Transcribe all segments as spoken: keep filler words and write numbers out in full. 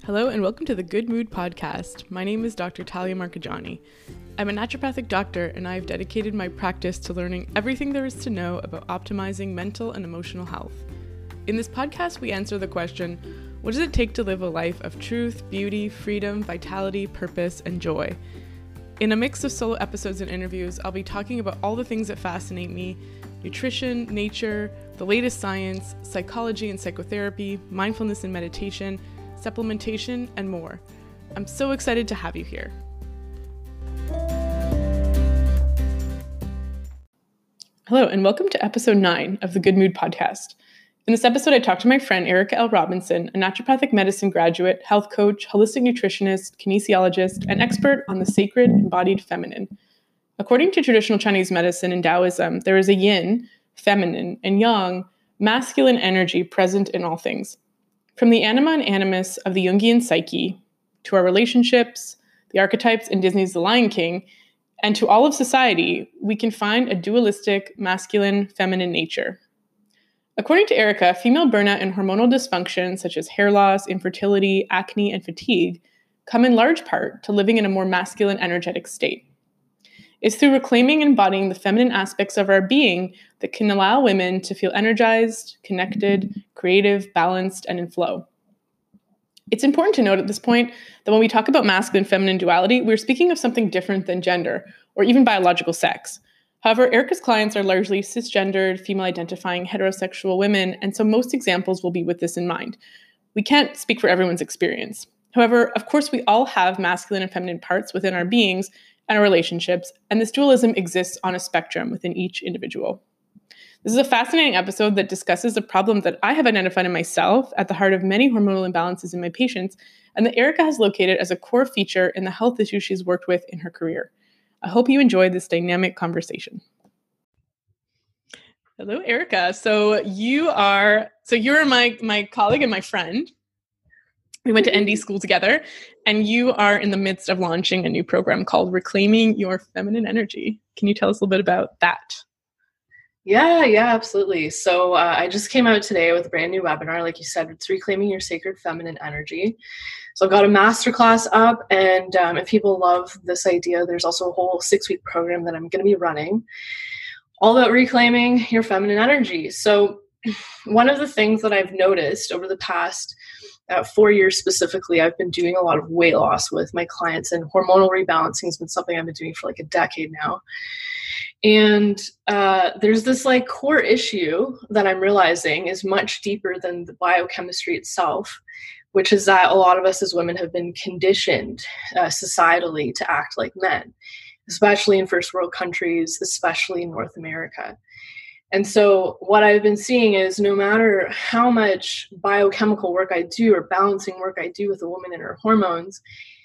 Hello and welcome to the Good Mood Podcast. My name is Doctor Talia Marcajani. I'm a naturopathic doctor and I have dedicated my practice to learning everything there is to know about optimizing mental and emotional health. In this podcast, we answer the question, what does it take to live a life of truth, beauty, freedom, vitality, purpose, and joy? In a mix of solo episodes and interviews, I'll be talking about all the things that fascinate me: nutrition, nature, the latest science, psychology and psychotherapy, mindfulness and meditation, supplementation, and more. I'm so excited to have you here. Hello, and welcome to episode nine of the Good Mood Podcast. In this episode, I talked to my friend Erica L. Robinson, a naturopathic medicine graduate, health coach, holistic nutritionist, kinesiologist, and expert on the sacred embodied feminine. According to traditional Chinese medicine and Taoism, there is a yin, feminine, and yang, masculine energy present in all things. From the anima and animus of the Jungian psyche, to our relationships, the archetypes in Disney's The Lion King, and to all of society, we can find a dualistic masculine-feminine nature. According to Erica, female burnout and hormonal dysfunction, such as hair loss, infertility, acne, and fatigue, come in large part to living in a more masculine, energetic state. It's through reclaiming and embodying the feminine aspects of our being that can allow women to feel energized, connected, creative, balanced, and in flow. It's important to note at this point that when we talk about masculine-feminine duality, we're speaking of something different than gender, or even biological sex. However, Erica's clients are largely cisgendered, female-identifying heterosexual women, and so most examples will be with this in mind. We can't speak for everyone's experience. However, of course, we all have masculine and feminine parts within our beings and our relationships, and this dualism exists on a spectrum within each individual. This is a fascinating episode that discusses a problem that I have identified in myself at the heart of many hormonal imbalances in my patients, and that Erica has located as a core feature in the health issues she's worked with in her career. I hope you enjoyed this dynamic conversation. Hello, Erica. So you are, so you're my, my colleague and my friend. We went to N D school together, and you are in the midst of launching a new program called Reclaiming Your Feminine Energy. Can you tell us a little bit about that? Yeah, yeah, absolutely. So uh, I just came out today with a brand new webinar. Like you said, it's Reclaiming Your Sacred Feminine Energy. So I've got a masterclass up, and um, if people love this idea, there's also a whole six-week program that I'm going to be running, all about reclaiming your feminine energy. So one of the things that I've noticed over the past uh, four years specifically, I've been doing a lot of weight loss with my clients, and hormonal rebalancing has been something I've been doing for like a decade now. And uh, there's this like core issue that I'm realizing is much deeper than the biochemistry itself, which is that a lot of us as women have been conditioned uh, societally to act like men, especially in first world countries, especially in North America. And so what I've been seeing is no matter how much biochemical work I do or balancing work I do with a woman and her hormones,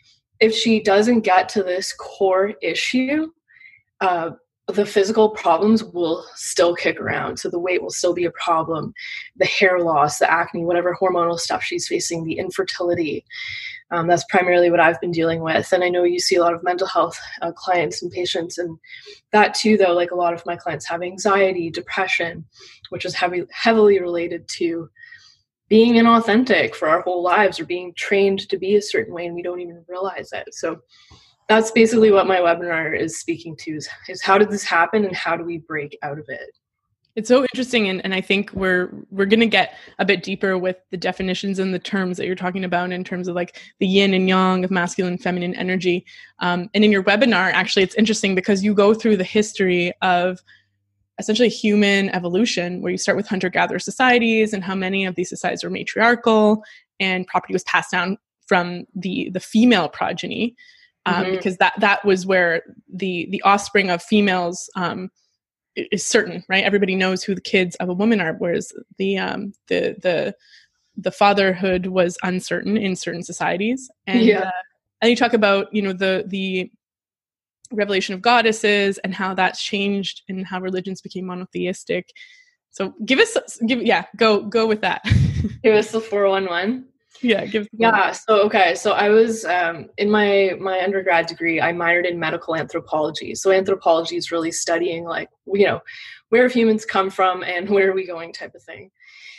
if she doesn't get to this core issue, uh, the physical problems will still kick around. So the weight will still be a problem, the hair loss, the acne, whatever hormonal stuff she's facing, the infertility. Um, that's primarily what I've been dealing with. And I know you see a lot of mental health uh, clients and patients. And that too, though, like a lot of my clients have anxiety, depression, which is heavy, heavily related to being inauthentic for our whole lives or being trained to be a certain way and we don't even realize it. So that's basically what my webinar is speaking to is, is how did this happen and how do we break out of it? It's so interesting, and, and I think we're we're going to get a bit deeper with the definitions and the terms that you're talking about in terms of like the yin and yang of masculine and feminine energy. Um, and in your webinar, actually, it's interesting because you go through the history of essentially human evolution, where you start with hunter-gatherer societies and how many of these societies were matriarchal and property was passed down from the the female progeny, um, mm-hmm. because that that was where the the offspring of females um, is certain, right? Everybody knows who the kids of a woman are, whereas the um, the the the fatherhood was uncertain in certain societies. And yeah. uh, and you talk about, you know, the the revelation of goddesses and how that's changed and how religions became monotheistic. So give us give yeah go go with that. Give us the four one one. Yeah, give yeah. So okay, so I was um, in my my undergrad degree. I minored in medical anthropology. So anthropology is really studying like you know where humans come from and where are we going type of thing.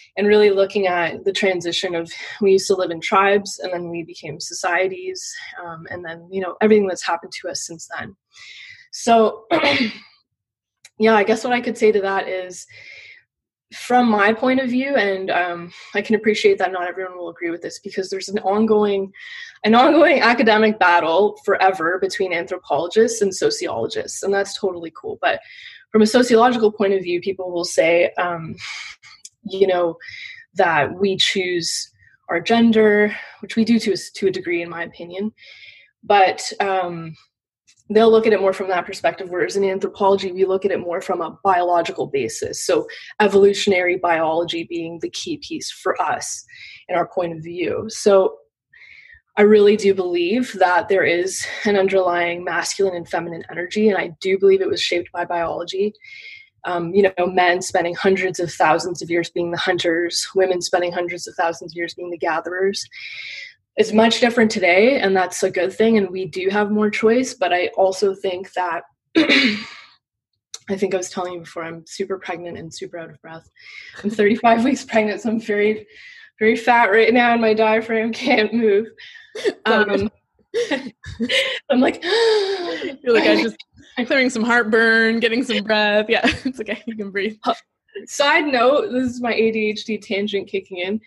and really looking at the transition of, we used to live in tribes and then we became societies, um, and then, you know, everything that's happened to us since then. So yeah, I guess what I could say to that is, from my point of view, and um, I can appreciate that not everyone will agree with this, because there's an ongoing, an ongoing academic battle forever between anthropologists and sociologists, and that's totally cool. But from a sociological point of view, people will say, um, you know, that we choose our gender, which we do to a, to a degree, in my opinion, but um, they'll look at it more from that perspective, whereas in anthropology, we look at it more from a biological basis. So evolutionary biology being the key piece for us in our point of view. So I really do believe that there is an underlying masculine and feminine energy, and I do believe it was shaped by biology. Um, you know, men spending hundreds of thousands of years being the hunters, women spending hundreds of thousands of years being the gatherers. It's much different today, and that's a good thing, and we do have more choice, but I also think that I think I was telling you before, I'm super pregnant and super out of breath. I'm thirty-five weeks pregnant, so I'm very, very fat right now, and my diaphragm can't move. Um, I'm like, you're like, I just clearing some heartburn, getting some breath. Yeah, it's okay. You can breathe. Side note, this is my A D H D tangent kicking in.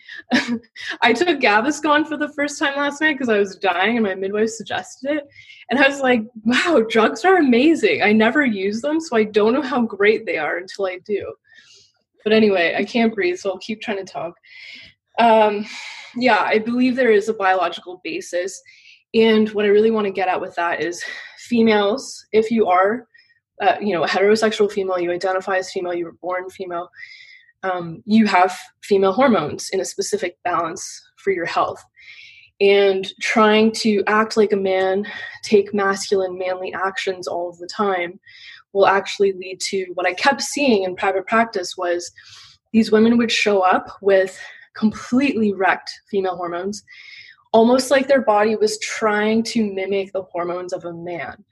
I took Gaviscon for the first time last night because I was dying and my midwife suggested it. And I was like, wow, drugs are amazing. I never use them, so I don't know how great they are until I do. But anyway, I can't breathe, so I'll keep trying to talk. Um, yeah, I believe there is a biological basis. And what I really want to get at with that is, females, if you are Uh, you know, a heterosexual female, you identify as female, you were born female, um, you have female hormones in a specific balance for your health. And trying to act like a man, take masculine, manly actions all of the time will actually lead to what I kept seeing in private practice was these women would show up with completely wrecked female hormones, almost like their body was trying to mimic the hormones of a man.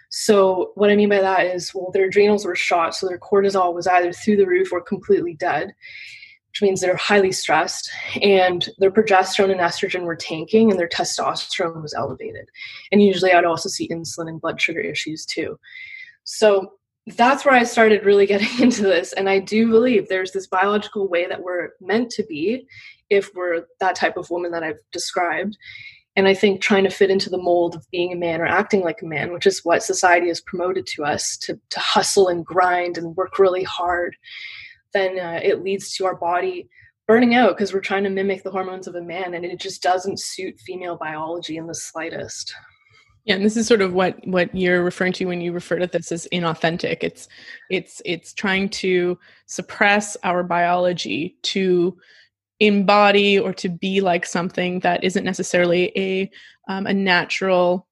So what I mean by that is, well, their adrenals were shot, so their cortisol was either through the roof or completely dead, which means they're highly stressed, and their progesterone and estrogen were tanking, and their testosterone was elevated. And usually I'd also see insulin and blood sugar issues too. So that's where I started really getting into this, and I do believe there's this biological way that we're meant to be if we're that type of woman that I've described. And I think trying to fit into the mold of being a man or acting like a man, which is what society has promoted to us, to, to hustle and grind and work really hard, then uh, it leads to our body burning out because we're trying to mimic the hormones of a man, and it just doesn't suit female biology in the slightest. Yeah, and this is sort of what what you're referring to when you refer to this as inauthentic. It's it's it's trying to suppress our biology to embody or to be like something that isn't necessarily a um, a natural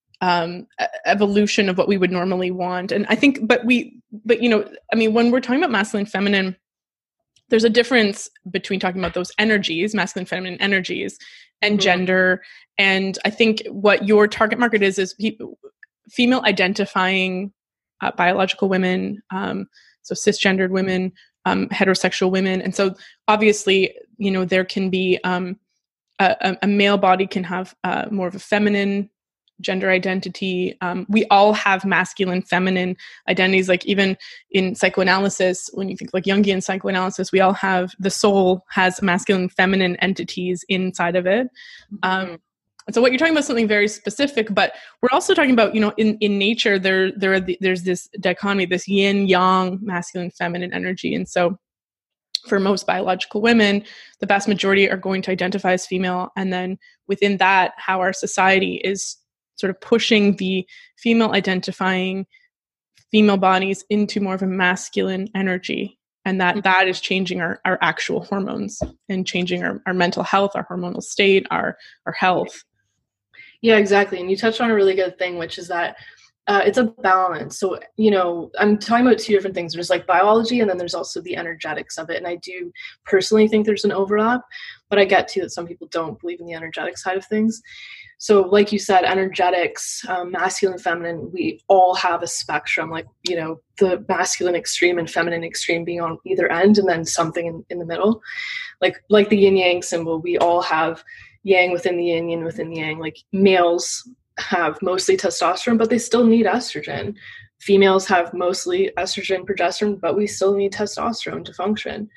um, evolution of what we would normally want. And I think, but we, but you know, I mean, when we're talking about masculine, feminine, there's a difference between talking about those energies, masculine, feminine energies, and mm-hmm. gender. And I think what your target market is is people, female identifying uh, biological women, um, so cisgendered women. Um, heterosexual women. And so obviously, you know, there can be um, a, a male body can have uh, more of a feminine gender identity. Um, we all have masculine, feminine identities. Like even in psychoanalysis, when you think like Jungian psychoanalysis, we all have, the soul has masculine, feminine entities inside of it. Um, And so what you're talking about is something very specific, but we're also talking about, you know, in, in nature, there, there are the, there's this dichotomy, this yin yang, masculine, feminine energy. And so for most biological women, the vast majority are going to identify as female. And then within that, how our society is sort of pushing the female identifying female bodies into more of a masculine energy. And that, that is changing our, our actual hormones and changing our, our mental health, our hormonal state, our, our health. Yeah, exactly. And you touched on a really good thing, which is that uh, it's a balance. So, you know, I'm talking about two different things. There's like biology, and then there's also the energetics of it. And I do personally think there's an overlap, but I get to that some people don't believe in the energetic side of things. So like you said, energetics, um, masculine, feminine, we all have a spectrum, like, you know, the masculine extreme and feminine extreme being on either end, and then something in, in the middle. Like, like the yin yang symbol, we all have yang within the yin, yin within the yang. Like males have mostly testosterone, but they still need estrogen. Females have mostly estrogen, progesterone, but we still need testosterone to function.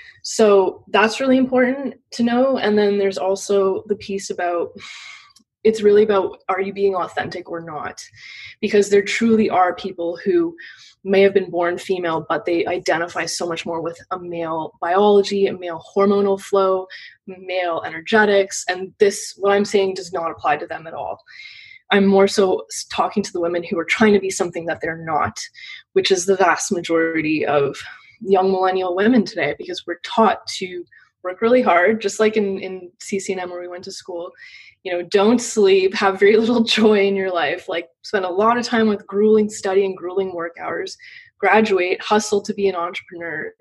So that's really important to know. And then there's also the piece about, it's really about, are you being authentic or not? Because there truly are people who may have been born female, but they identify so much more with a male biology, a male hormonal flow, male energetics. And this, what I'm saying, does not apply to them at all. I'm more so talking to the women who are trying to be something that they're not, which is the vast majority of young millennial women today, because we're taught to work really hard, just like in, in C C N M where we went to school. You know, don't sleep, have very little joy in your life, like spend a lot of time with grueling study and grueling work hours, graduate, hustle to be an entrepreneur.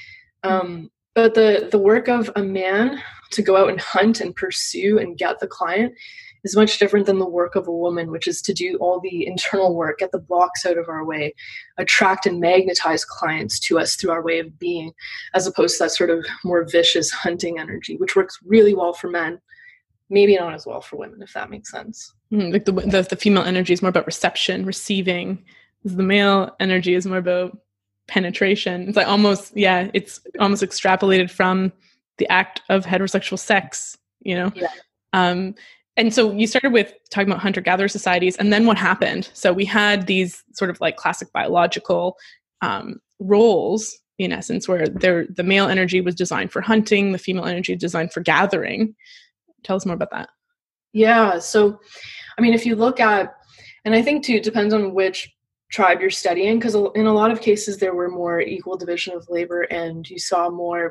Um, but the, the work of a man to go out and hunt and pursue and get the client is much different than the work of a woman, which is to do all the internal work, get the blocks out of our way, attract and magnetize clients to us through our way of being, as opposed to that sort of more vicious hunting energy, which works really well for men. Maybe not as well for women, if that makes sense. Mm, like the, the the female energy is more about reception, receiving. The male energy is more about penetration. It's like almost, yeah, it's almost extrapolated from the act of heterosexual sex, you know? Yeah. Um, and so you started with talking about hunter-gatherer societies, and then what happened? So we had these sort of like classic biological um, roles, in essence, where there the male energy was designed for hunting, the female energy designed for gathering. Tell us more about that. Yeah. So, I mean, if you look at, and I think too, it depends on which tribe you're studying, because in a lot of cases there were more equal division of labor, and you saw more,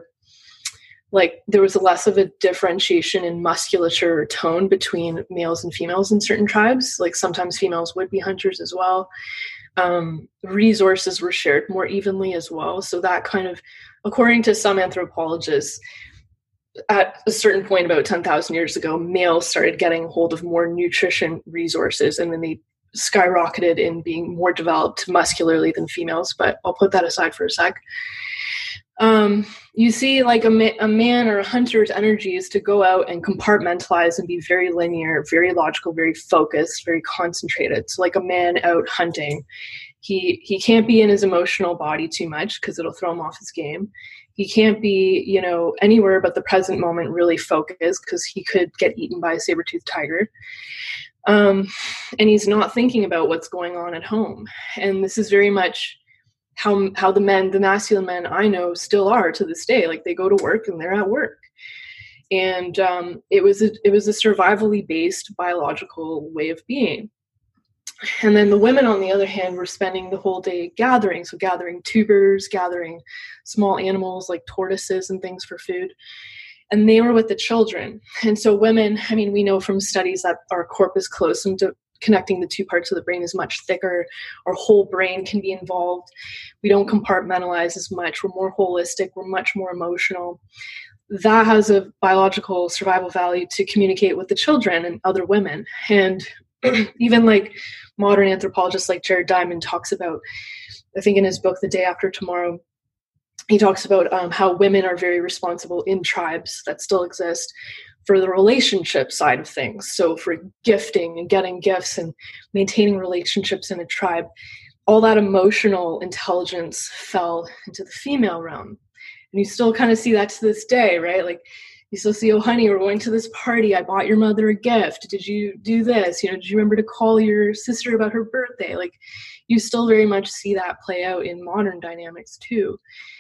like there was less of a differentiation in musculature or tone between males and females in certain tribes. Like sometimes females would be hunters as well. Um, resources were shared more evenly as well. So that kind of, according to some anthropologists, at a certain point about ten thousand years ago, males started getting hold of more nutrition resources, and then they skyrocketed in being more developed muscularly than females. But I'll put that aside for a sec. Um, you see like a, ma- a man or a hunter's energy is to go out and compartmentalize and be very linear, very logical, very focused, very concentrated. So like a man out hunting, he, he can't be in his emotional body too much because it'll throw him off his game. He can't be, you know, anywhere but the present moment, really focused, because he could get eaten by a saber-toothed tiger. Um, and he's not thinking about what's going on at home. And this is very much how how the men, the masculine men I know still are to this day. Like they go to work and they're at work. And um, it was a, it was a survivally based biological way of being. And then the women, on the other hand, were spending the whole day gathering. So gathering tubers, gathering small animals like tortoises and things for food. And they were with the children. And so women, I mean, we know from studies that our corpus callosum, to connecting the two parts of the brain, is much thicker. Our whole brain can be involved. We don't compartmentalize as much. We're more holistic. We're much more emotional. That has a biological survival value to communicate with the children and other women. And even like modern anthropologists like Jared Diamond talks about, I think in his book, The Day After Tomorrow, he talks about um, how women are very responsible in tribes that still exist for the relationship side of things. So for gifting and getting gifts and maintaining relationships in a tribe, all that emotional intelligence fell into the female realm. And you still kind of see that to this day, right? Like you still see, oh, honey, we're going to this party. I bought your mother a gift. Did you do this? You know, did you remember to call your sister about her birthday? Like you still very much see that play out in modern dynamics too.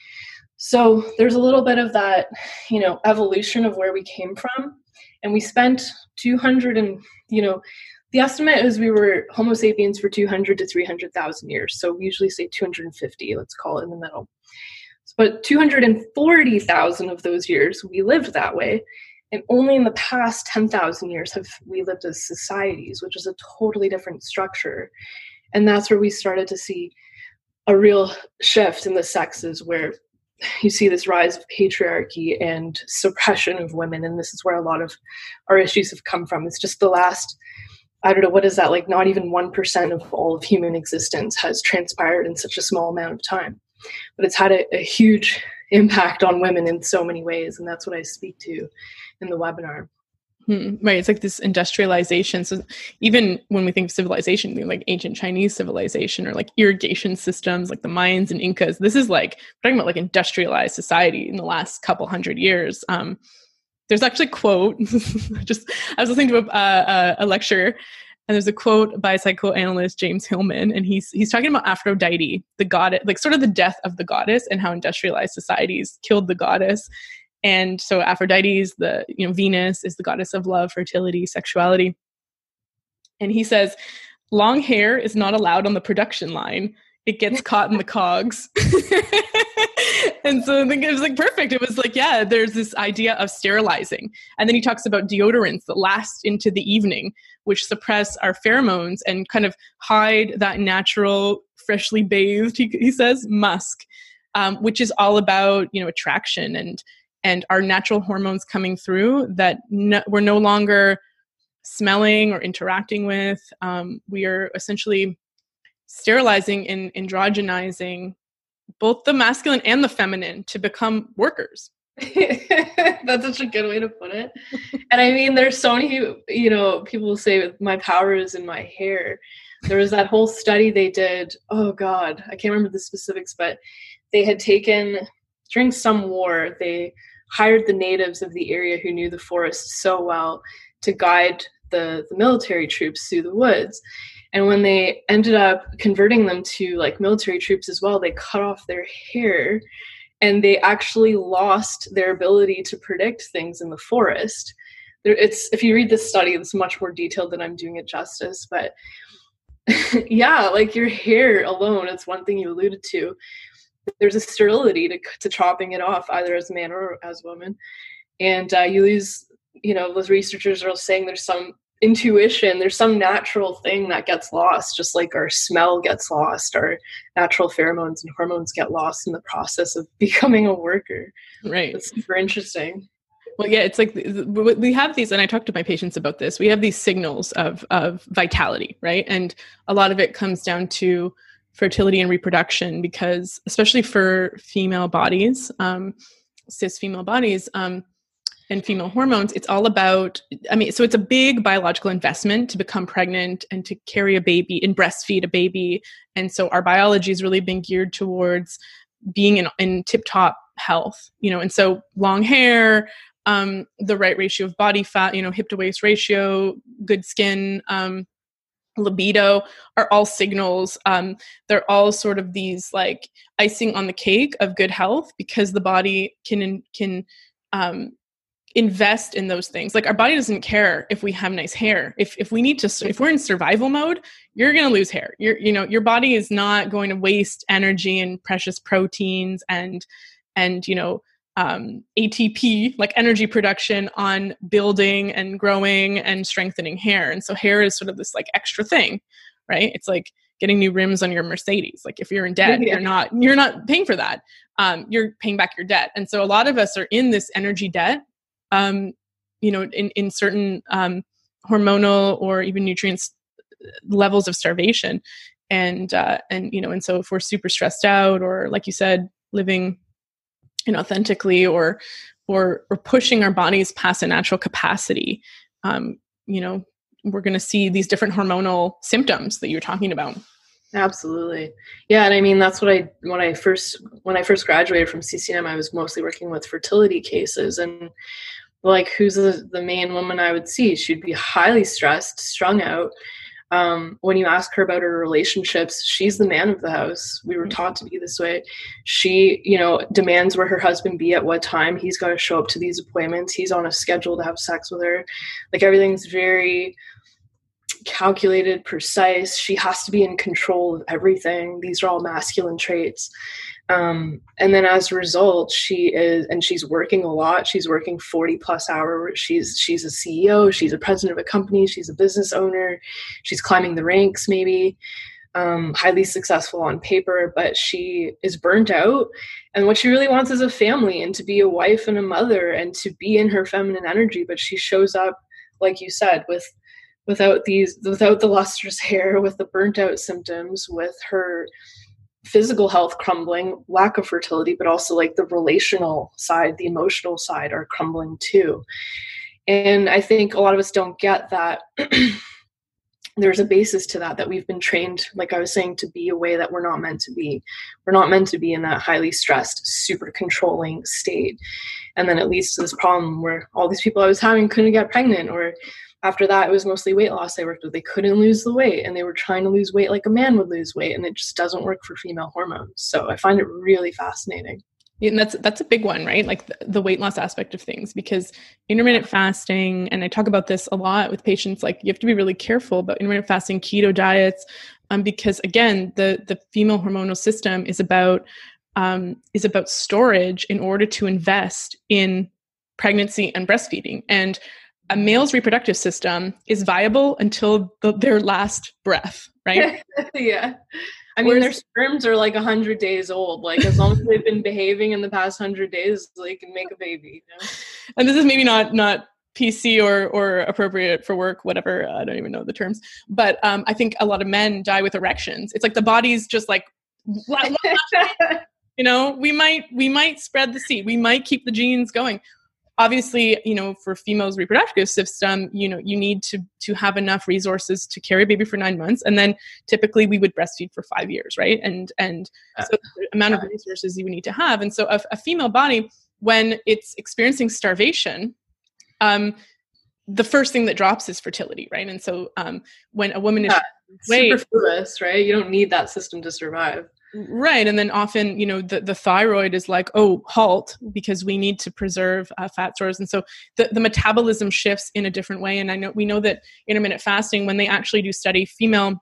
So there's a little bit of that, you know, evolution of where we came from. And we spent two hundred and, you know, the estimate is we were Homo sapiens for two hundred to three hundred thousand years. So we usually say two hundred fifty, let's call it in the middle. But two hundred forty thousand of those years, we lived that way. And only in the past ten thousand years have we lived as societies, which is a totally different structure. And that's where we started to see a real shift in the sexes, where you see this rise of patriarchy and suppression of women. And this is where a lot of our issues have come from. It's just the last, I don't know, what is that? Like not even one percent of all of human existence has transpired in such a small amount of time. But it's had a, a huge impact on women in so many ways. And that's what I speak to in the webinar. Hmm, right. It's like this industrialization. So even when we think of civilization, we think like ancient Chinese civilization or like irrigation systems, like the Mayans and Incas, this is like, we're talking about like industrialized society in the last couple hundred years. Um, there's actually a quote, just, I was listening to a, a, a lecture, and there's a quote by psychoanalyst James Hillman, and he's he's talking about Aphrodite, the goddess, like sort of the death of the goddess and how industrialized societies killed the goddess. And so Aphrodite is the, you know, Venus is the goddess of love, fertility, sexuality. And he says, long hair is not allowed on the production line. It gets caught in the cogs. And so I think it was like perfect. It was like, yeah, there's this idea of sterilizing. And then he talks about deodorants that last into the evening, which suppress our pheromones and kind of hide that natural, freshly bathed, he, he says, musk, um, which is all about, you know, attraction and and our natural hormones coming through that no, we're no longer smelling or interacting with. Um, we are essentially sterilizing and androgenizing both the masculine and the feminine to become workers. That's such a good way to put it. And I mean, there's so many, you know, people say my power is in my hair. There was that whole study they did. Oh God, I can't remember the specifics, but they had taken, during some war, they hired the natives of the area who knew the forest so well to guide the, the military troops through the woods. And when they ended up converting them to like military troops as well, they cut off their hair and they actually lost their ability to predict things in the forest. There, it's, if you read this study, it's much more detailed than I'm doing it justice, but yeah, like your hair alone, it's one thing you alluded to. There's a sterility to, to chopping it off, either as a man or as a woman. And uh, you lose, you know, those researchers are saying there's some intuition, there's some natural thing that gets lost, just like our smell gets lost, our natural pheromones and hormones get lost in the process of becoming a worker. Right. It's super interesting. Well, yeah, it's like we have these, and I talk to my patients about this, we have these signals of of vitality, right? And a lot of it comes down to fertility and reproduction, because especially for female bodies, um, cis female bodies, um, and female hormones, it's all about, I mean, so it's a big biological investment to become pregnant and to carry a baby and breastfeed a baby. And so our biology has really been geared towards being in, in tip-top health, you know, and so long hair, um, the right ratio of body fat, you know, hip to waist ratio, good skin, um, libido are all signals. Um, they're all sort of these like icing on the cake of good health, because the body can, can, um, invest in those things. Like our body doesn't care if we have nice hair. If if we need to, if we're in survival mode, you're going to lose hair. You're, you know, your body is not going to waste energy and precious proteins and, and, you know, um, A T P, like energy production, on building and growing and strengthening hair. And so hair is sort of this like extra thing, right? It's like getting new rims on your Mercedes. Like if you're in debt, yeah. you're not, you're not paying for that. Um, you're paying back your debt. And so a lot of us are in this energy debt, um, you know, in, in certain, um, hormonal or even nutrients levels of starvation. And, uh, and, you know, and so if we're super stressed out, or like you said, living inauthentically, or, or, or pushing our bodies past a natural capacity, um, you know, we're going to see these different hormonal symptoms that you're talking about. Absolutely. Yeah. And I mean, that's what I, when I first, when I first graduated from C C N M, I was mostly working with fertility cases, and like, who's the, the main woman I would see? She'd be highly stressed, strung out. Um, when you ask her about her relationships, she's the man of the house. We were taught to be this way. She, you know, demands where her husband be at what time. He's got to show up to these appointments. He's on a schedule to have sex with her. Like, everything's very calculated, precise. She has to be in control of everything. These are all masculine traits. Um, and then as a result, she is, and she's working a lot. She's working forty plus hours. She's, she's a C E O. She's a president of a company. She's a business owner. She's climbing the ranks maybe. um, highly successful on paper, but she is burnt out. And what she really wants is a family and to be a wife and a mother and to be in her feminine energy. But she shows up, like you said, with without these, without the lustrous hair, with the burnt out symptoms, with her physical health crumbling, lack of fertility, but also like the relational side, the emotional side are crumbling too. And I think a lot of us don't get that there's a basis to that, that we've been trained, like I was saying, to be a way that we're not meant to be. We're not meant to be in that highly stressed, super controlling state. And then it leads to this problem where all these people I was having couldn't get pregnant, or after that, it was mostly weight loss I worked with. They couldn't lose the weight, and they were trying to lose weight like a man would lose weight, and it just doesn't work for female hormones. So I find it really fascinating. Yeah, and that's that's a big one, right? Like the, the weight loss aspect of things, because intermittent fasting, and I talk about this a lot with patients, like you have to be really careful about intermittent fasting, keto diets, um, because again, the the female hormonal system is about um, is about storage in order to invest in pregnancy and breastfeeding. And a male's reproductive system is viable until the, their last breath, right? Yeah. I mean, Whereas, their sperms are like one hundred days old. Like, as long as they've been behaving in the past one hundred days, they can make a baby. You know? And this is maybe not not P C or or appropriate for work, whatever. I don't even know the terms. But um, I think a lot of men die with erections. It's like the body's just like, you know, we might we might spread the seed. We might keep the genes going. Obviously, you know, for females' reproductive system, you know, you need to to have enough resources to carry a baby for nine months, and then typically we would breastfeed for five years, right? And and so the amount of resources you would need to have, and so a, a female body, when it's experiencing starvation, um, the first thing that drops is fertility, right? And so um, when a woman yeah, is superfluous, right? You don't need that system to survive. Right. And then often, you know, the, the thyroid is like, oh, halt, because we need to preserve uh, fat stores. And so the, the metabolism shifts in a different way. And I know we know that intermittent fasting, when they actually do study female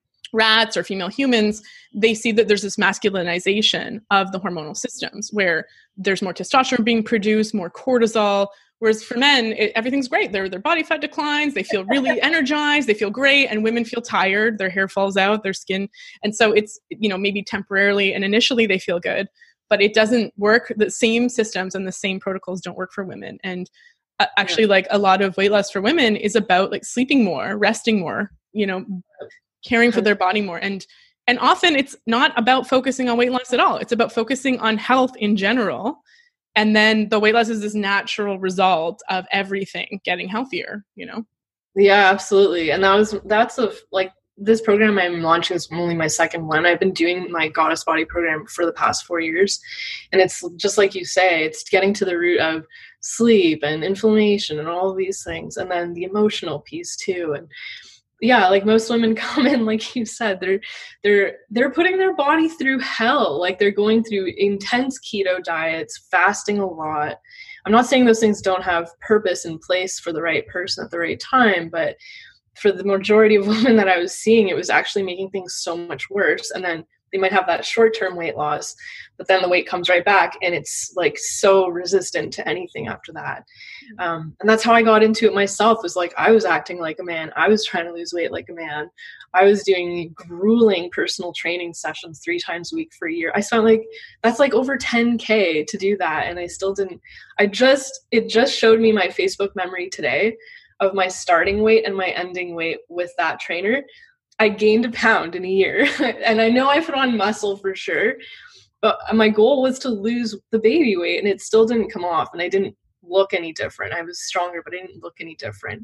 rats or female humans, they see that there's this masculinization of the hormonal systems where there's more testosterone being produced, more cortisol. Whereas for men, it, everything's great. Their their body fat declines. They feel really energized. They feel great. And women feel tired. Their hair falls out, their skin. And so it's, you know, maybe temporarily and initially they feel good, but it doesn't work. The same systems and the same protocols don't work for women. And uh, actually, yeah. like a lot of weight loss for women is about like sleeping more, resting more, you know, caring for their body more. And and often it's not about focusing on weight loss at all. It's about focusing on health in general. And then the weight loss is this natural result of everything getting healthier, you know? Yeah, absolutely. And that was, that's a, like this program I'm launching is only my second one. I've been doing my Goddess Body program for the past four years. And it's just like you say, it's getting to the root of sleep and inflammation and all of these things. And then the emotional piece too. And yeah, like most women come in, like you said, they're they're they're putting their body through hell. Like they're going through intense keto diets, fasting a lot. I'm not saying those things don't have purpose in place for the right person at the right time, but for the majority of women that I was seeing, it was actually making things so much worse. And then they might have that short-term weight loss, but then the weight comes right back and it's like so resistant to anything after that. Um, and that's how I got into it myself, was like, I was acting like a man. I was trying to lose weight like a man. I was doing grueling personal training sessions three times a week for a year. I spent like, that's like over ten K to do that. And I still didn't, I just, it just showed me my Facebook memory today of my starting weight and my ending weight with that trainer. I gained a pound in a year. And I know I put on muscle for sure, but my goal was to lose the baby weight and it still didn't come off. And I didn't look any different. I was stronger, but I didn't look any different.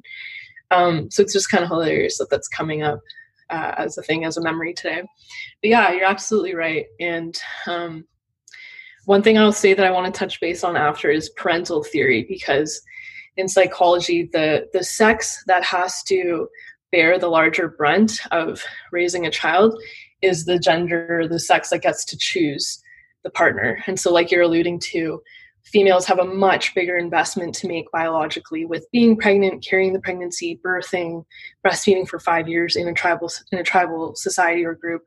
Um, so it's just kind of hilarious that that's coming up uh, as a thing, as a memory today. But yeah, you're absolutely right. And um, one thing I'll say that I want to touch base on after is parental theory, because in psychology, the the sex that has to bear the larger brunt of raising a child is the gender, the sex that gets to choose the partner. And so like you're alluding to, females have a much bigger investment to make biologically with being pregnant, carrying the pregnancy, birthing, breastfeeding for five years in a tribal in a tribal society or group.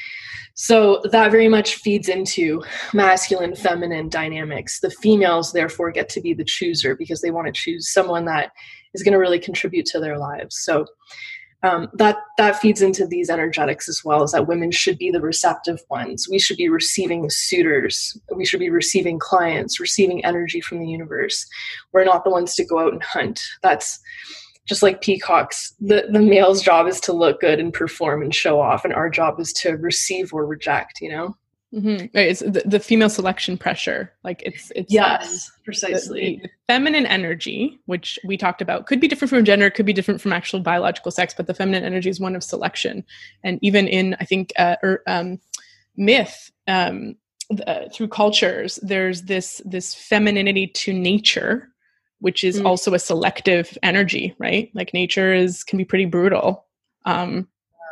So that very much feeds into masculine, feminine dynamics. The females therefore get to be the chooser because they want to choose someone that is going to really contribute to their lives. So um, that that feeds into these energetics as well, is that women should be the receptive ones. We should be receiving suitors. We should be receiving clients, receiving energy from the universe. We're not the ones to go out and hunt. That's just like peacocks. The, the male's job is to look good and perform and show off, and our job is to receive or reject, you know? Mm-hmm. Right. It's the, the female selection pressure. Like it's, it's yes, um, precisely. The, the feminine energy, which we talked about, could be different from gender, could be different from actual biological sex, but the feminine energy is one of selection. And even in, I think, uh, er, um, myth, um, uh, through cultures, there's this, this femininity to nature, which is mm. also a selective energy, right? Like nature is, can be pretty brutal. Um,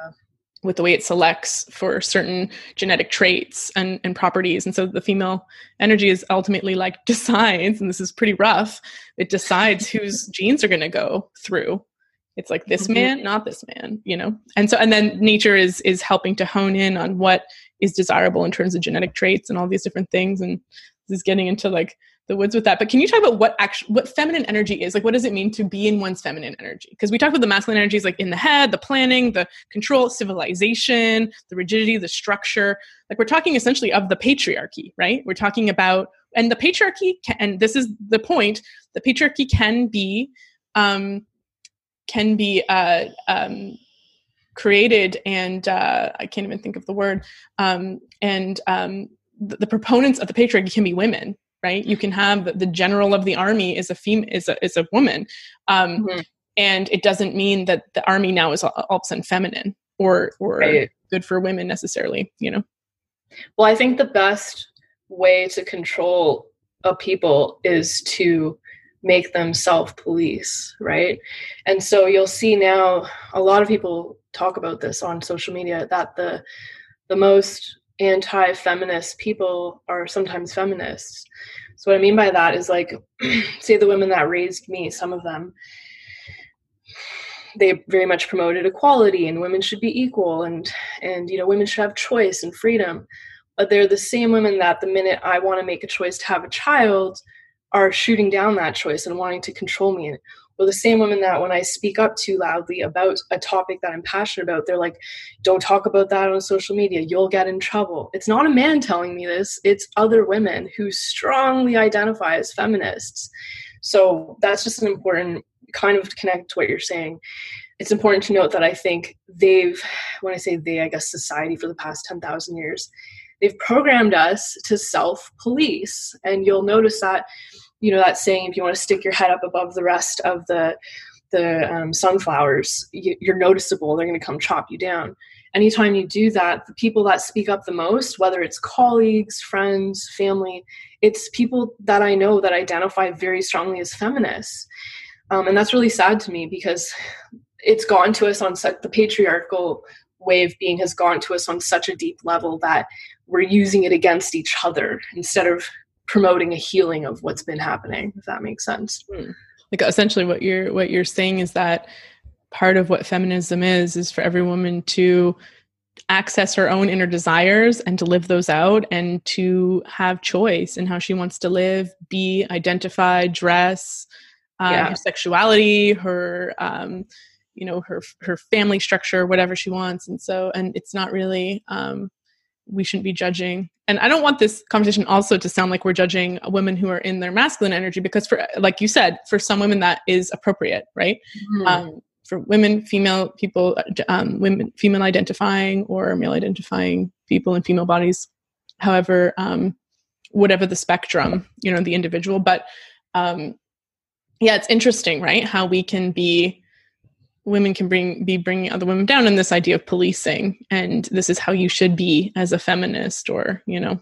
with the way it selects for certain genetic traits and, and properties. And so the female energy is ultimately like decides, and this is pretty rough, it decides whose genes are going to go through. It's like this mm-hmm. man, not this man, you know? And so, and then nature is, is helping to hone in on what is desirable in terms of genetic traits and all these different things. And this is getting into like the woods with that. But can you talk about what actually, what feminine energy is? Like, what does it mean to be in one's feminine energy? Because we talked about the masculine energies, like in the head, the planning, the control, civilization, the rigidity, the structure. Like we're talking essentially of the patriarchy, right? We're talking about, and the patriarchy, can, and this is the point, the patriarchy can be, um, can be uh, um, created and uh, I can't even think of the word. Um, and um, the, the proponents of the patriarchy can be women. Right, you can have the, the general of the army is a fem is a is a woman, um, mm-hmm. and it doesn't mean that the army now is all, all of a sudden feminine or or right. good for women necessarily. You know. Well, I think the best way to control a people is to make them self-police, right? And so you'll see now a lot of people talk about this on social media, that the the most anti-feminist people are sometimes feminists. So what I mean by that is like, say the women that raised me, some of them, they very much promoted equality and women should be equal and, and, you know, women should have choice and freedom. But they're the same women that the minute I want to make a choice to have a child are shooting down that choice and wanting to control me. Or the same women that when I speak up too loudly about a topic that I'm passionate about, they're like, don't talk about that on social media. You'll get in trouble. It's not a man telling me this. It's other women who strongly identify as feminists. So that's just an important kind of connect to what you're saying. It's important to note that I think they've, when I say they, I guess society for the past ten thousand years, they've programmed us to self-police. And you'll notice that, you know, that saying, if you want to stick your head up above the rest of the the um, sunflowers, you, you're noticeable. They're going to come chop you down. Anytime you do that, the people that speak up the most, whether it's colleagues, friends, family, it's people that I know that identify very strongly as feminists. Um, and that's really sad to me because it's gone to us on such, the patriarchal way of being has gone to us on such a deep level that we're using it against each other instead of promoting a healing of what's been happening, if that makes sense. Like essentially what you're what you're saying is that part of what feminism is is for every woman to access her own inner desires and to live those out and to have choice in how she wants to live, be, identify, dress, um, yeah. her sexuality, her um, you know, her her family structure, whatever she wants. And so, and it's not really um, we shouldn't be judging. And I don't want this conversation also to sound like we're judging women who are in their masculine energy, because for, like you said, for some women that is appropriate, right? Mm-hmm. Um, for women, female people, um, women, female identifying or male identifying people in female bodies, however, um, whatever the spectrum, you know, the individual. But um, yeah, it's interesting, right? How we can be women can bring be bringing other women down in this idea of policing, and this is how you should be as a feminist, or you know.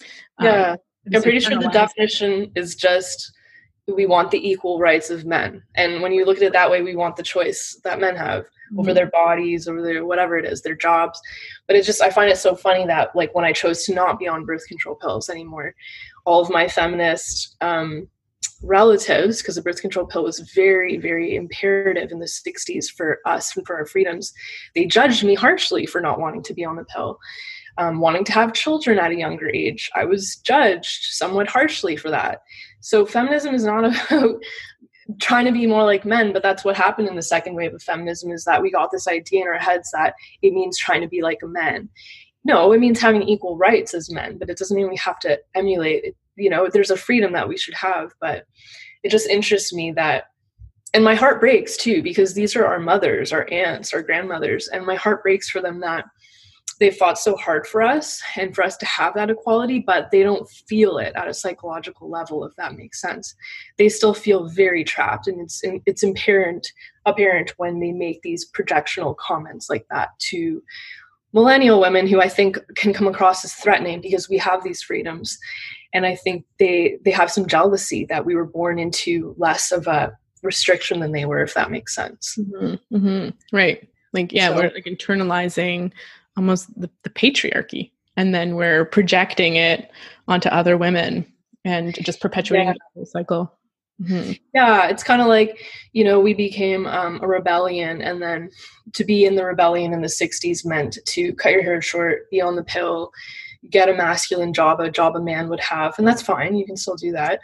Yeah, um, I'm pretty sure the definition is just we want the equal rights of men, and when you look at it that way, we want the choice that men have mm-hmm. over their bodies, over their whatever it is, their jobs. But it's just I find it so funny that like when I chose to not be on birth control pills anymore, all of my feminist um, relatives, because the birth control pill was very, very imperative in the sixties for us and for our freedoms, they judged me harshly for not wanting to be on the pill, um, wanting to have children at a younger age. I was judged somewhat harshly for that. So feminism is not about trying to be more like men. But that's what happened in the second wave of feminism, is that we got this idea in our heads that it means trying to be like a man. No, it means having equal rights as men, but it doesn't mean we have to emulate it. You know, there's a freedom that we should have, but it just interests me that, and my heart breaks too, because these are our mothers, our aunts, our grandmothers, and my heart breaks for them that they fought so hard for us and for us to have that equality, but they don't feel it at a psychological level, if that makes sense. They still feel very trapped, and it's it's apparent apparent when they make these projectional comments like that to millennial women, who I think can come across as threatening because we have these freedoms. And I think they they have some jealousy that we were born into less of a restriction than they were, if that makes sense. Mm-hmm. Mm-hmm. Right. Like, yeah, so, we're like internalizing almost the, the patriarchy, and then we're projecting it onto other women and just perpetuating yeah. the cycle. Mm-hmm. Yeah, it's kind of like, you know, we became um, a rebellion, and then to be in the rebellion in the sixties meant to cut your hair short, be on the pill, get a masculine job, a job a man would have, and that's fine. You can still do that.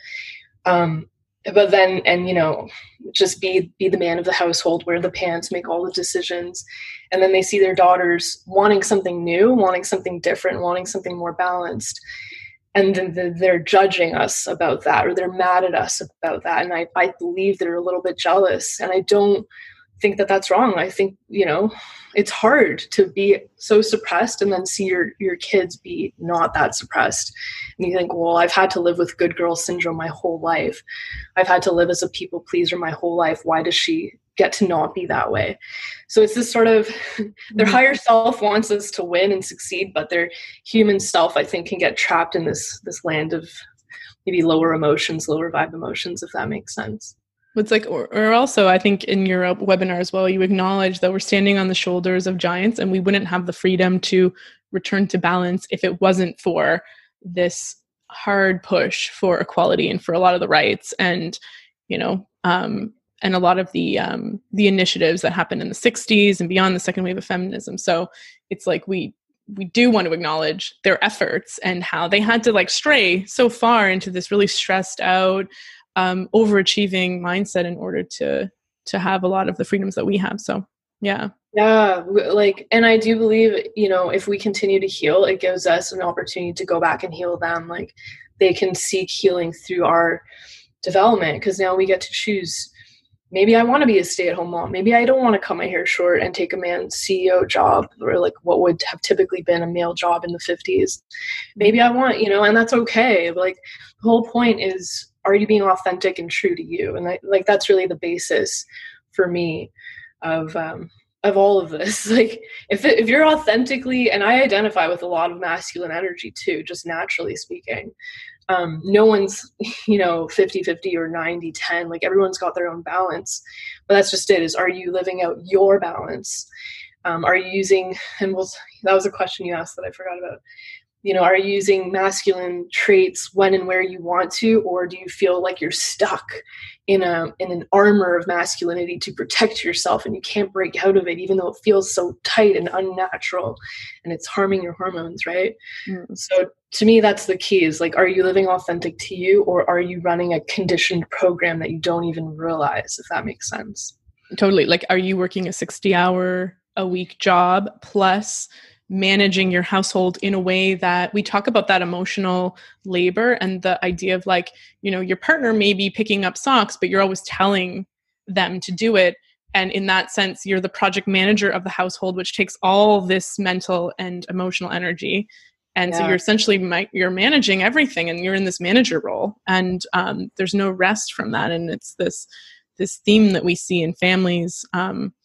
Um, but then, and, you know, just be be the man of the household, wear the pants, make all the decisions. And then they see their daughters wanting something new, wanting something different, wanting something more balanced. And then they're judging us about that, or they're mad at us about that. And I, I believe they're a little bit jealous. And I don't think that that's wrong. I think, you know, it's hard to be so suppressed and then see your, your kids be not that suppressed. And you think, well, I've had to live with good girl syndrome my whole life. I've had to live as a people pleaser my whole life. Why does she get to not be that way? So it's this sort of, their higher self wants us to win and succeed, but their human self, I think, can get trapped in this this land of maybe lower emotions, lower vibe emotions, if that makes sense. It's like, or, or also, I think in your webinar as well, you acknowledge that we're standing on the shoulders of giants, and we wouldn't have the freedom to return to balance if it wasn't for this hard push for equality and for a lot of the rights, and, you know, um, and a lot of the um, the initiatives that happened in the sixties and beyond the second wave of feminism. So it's like we we do want to acknowledge their efforts and how they had to like stray so far into this really stressed out, um, overachieving mindset in order to to have a lot of the freedoms that we have. So yeah. Yeah, like, and I do believe, you know, if we continue to heal, it gives us an opportunity to go back and heal them. Like, they can seek healing through our development, because now we get to choose. Maybe I want to be a stay-at-home mom. Maybe I don't want to cut my hair short and take a man's C E O job, or like what would have typically been a male job in the fifties. Maybe I want, you know, and that's okay. Like, the whole point is, are you being authentic and true to you? And I, like, that's really the basis for me of um, of all of this. Like, if it, if you're authentically, and I identify with a lot of masculine energy too, just naturally speaking. Um, no one's, you know, fifty-fifty or ninety ten, like everyone's got their own balance, but that's just it, is, are you living out your balance? Um, are you using, and we'll, that was a question you asked that I forgot about, you know, are you using masculine traits when and where you want to, or do you feel like you're stuck in a, in an armor of masculinity to protect yourself, and you can't break out of it, even though it feels so tight and unnatural and it's harming your hormones, right? Mm. So to me, that's the key, is like, are you living authentic to you, or are you running a conditioned program that you don't even realize, if that makes sense? Totally. Like, are you working a sixty hour a week job plus managing your household in a way that we talk about that emotional labor, and the idea of, like, you know, your partner may be picking up socks, but you're always telling them to do it. And in that sense, you're the project manager of the household, which takes all this mental and emotional energy. And yeah. So you're essentially, mi- you're managing everything, and you're in this manager role, and um, there's no rest from that. And it's this, this theme that we see in families. Um,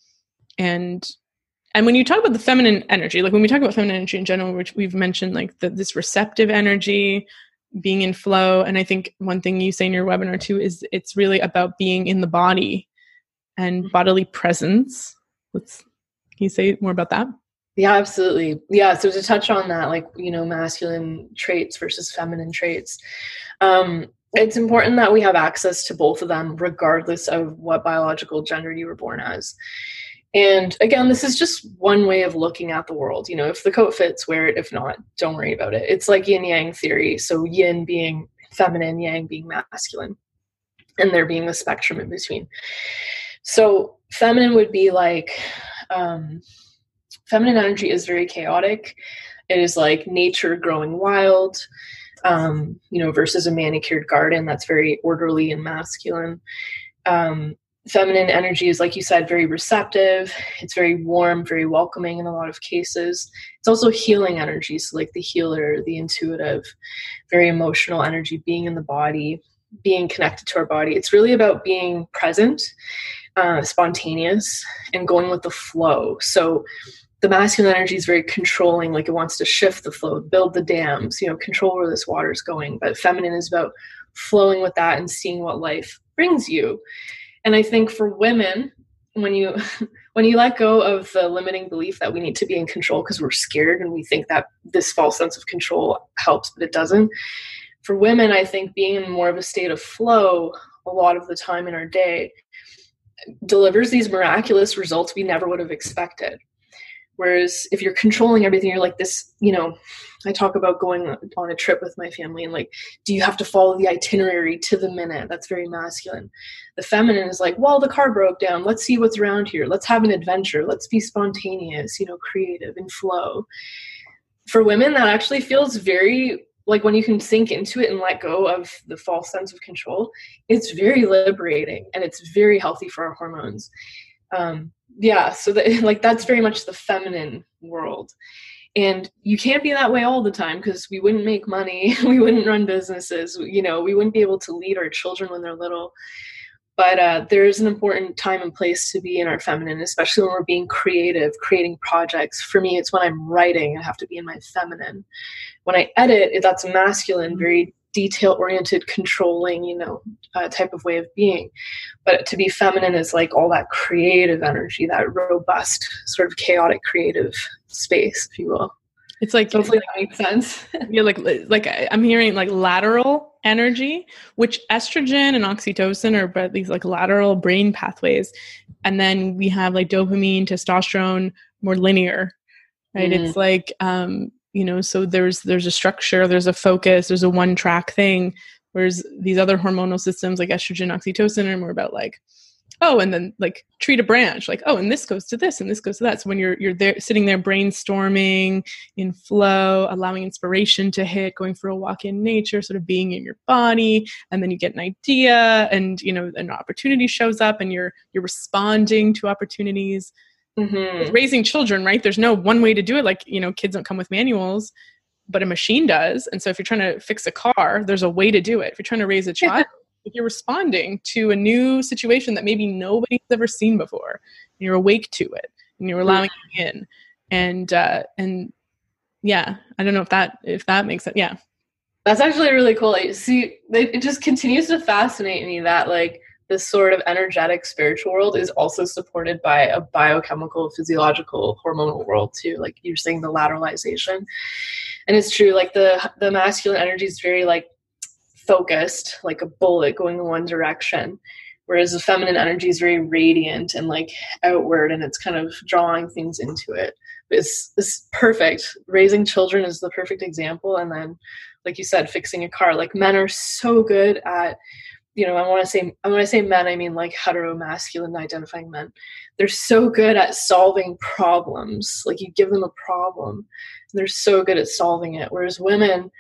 and And when you talk about the feminine energy, like when we talk about feminine energy in general, which we've mentioned, like the, this receptive energy, being in flow. And I think one thing you say in your webinar too is it's really about being in the body and bodily presence. Let's, can you say more about that? Yeah, absolutely. Yeah. So to touch on that, like, you know, masculine traits versus feminine traits, um, it's important that we have access to both of them, regardless of what biological gender you were born as. And again, this is just one way of looking at the world. You know, if the coat fits, wear it. If not, don't worry about it. It's like yin yang theory. So yin being feminine, yang being masculine. and there being the spectrum in between. So feminine would be like, um, feminine energy is very chaotic. It is like nature growing wild, um, you know, versus a manicured garden that's very orderly and masculine. Um, feminine energy is, like you said, very receptive. It's very warm, very welcoming in a lot of cases. It's also healing energy. So like the healer, the intuitive, very emotional energy, being in the body, being connected to our body. It's really about being present, uh, spontaneous, and going with the flow. So the masculine energy is very controlling, like it wants to shift the flow, build the dams, you know, control where this water is going. But feminine is about flowing with that and seeing what life brings you. And I think for women, when you when you let go of the limiting belief that we need to be in control because we're scared and we think that this false sense of control helps, but it doesn't. For women, I think being in more of a state of flow a lot of the time in our day delivers these miraculous results we never would have expected. Whereas if you're controlling everything, you're like this, you know, I talk about going on a trip with my family and like, do you have to follow the itinerary to the minute? That's very masculine. The feminine is like, well, the car broke down. Let's see what's around here. Let's have an adventure. Let's be spontaneous, you know, creative and flow. For women, that actually feels very like when you can sink into it and let go of the false sense of control, it's very liberating and it's very healthy for our hormones. Um, yeah. So that, like, that's very much the feminine world. And you can't be that way all the time because we wouldn't make money. We wouldn't run businesses. You know, we wouldn't be able to lead our children when they're little. But uh, there is an important time and place to be in our feminine, especially when we're being creative, creating projects. For me, it's when I'm writing, I have to be in my feminine. When I edit, that's masculine, very detail-oriented, controlling, you know, uh, type of way of being. But to be feminine is like all that creative energy, that robust, sort of chaotic, creative space, if you will. It's like, hopefully that makes sense. Yeah, like like I'm hearing like lateral energy, which estrogen and oxytocin are but these like lateral brain pathways, and then we have like dopamine, testosterone, more linear, right? Mm. It's like um, you know, so there's there's a structure, there's a focus, there's a one track thing, whereas these other hormonal systems like estrogen, oxytocin are more about like, oh, and then like treat a branch, like, oh, and this goes to this and this goes to that. So when you're you're there sitting there brainstorming in flow, allowing inspiration to hit, going for a walk in nature, sort of being in your body, and then you get an idea and, you know, an opportunity shows up and you're you're responding to opportunities. Mm-hmm. With raising children, right? There's no one way to do it. Like, you know, kids don't come with manuals, but a machine does. And so if you're trying to fix a car, there's a way to do it. If you're trying to raise a child, if you're responding to a new situation that maybe nobody's ever seen before, and you're awake to it, and you're allowing mm-hmm. it in, and uh, and yeah, I don't know if that if that makes sense. Yeah, that's actually really cool. Like, see, it just continues to fascinate me that like this sort of energetic spiritual world is also supported by a biochemical, physiological, hormonal world too. Like you're saying, the lateralization, and it's true. Like the the masculine energy is very like focused, like a bullet going in one direction, whereas the feminine energy is very radiant and like outward, and it's kind of drawing things into it. It's, it's perfect. Raising children is the perfect example. And then, like you said, fixing a car. Like men are so good at, you know, I want to say, I want to say men, I mean like hetero masculine identifying men. They're so good at solving problems. Like you give them a problem, and they're so good at solving it. Whereas women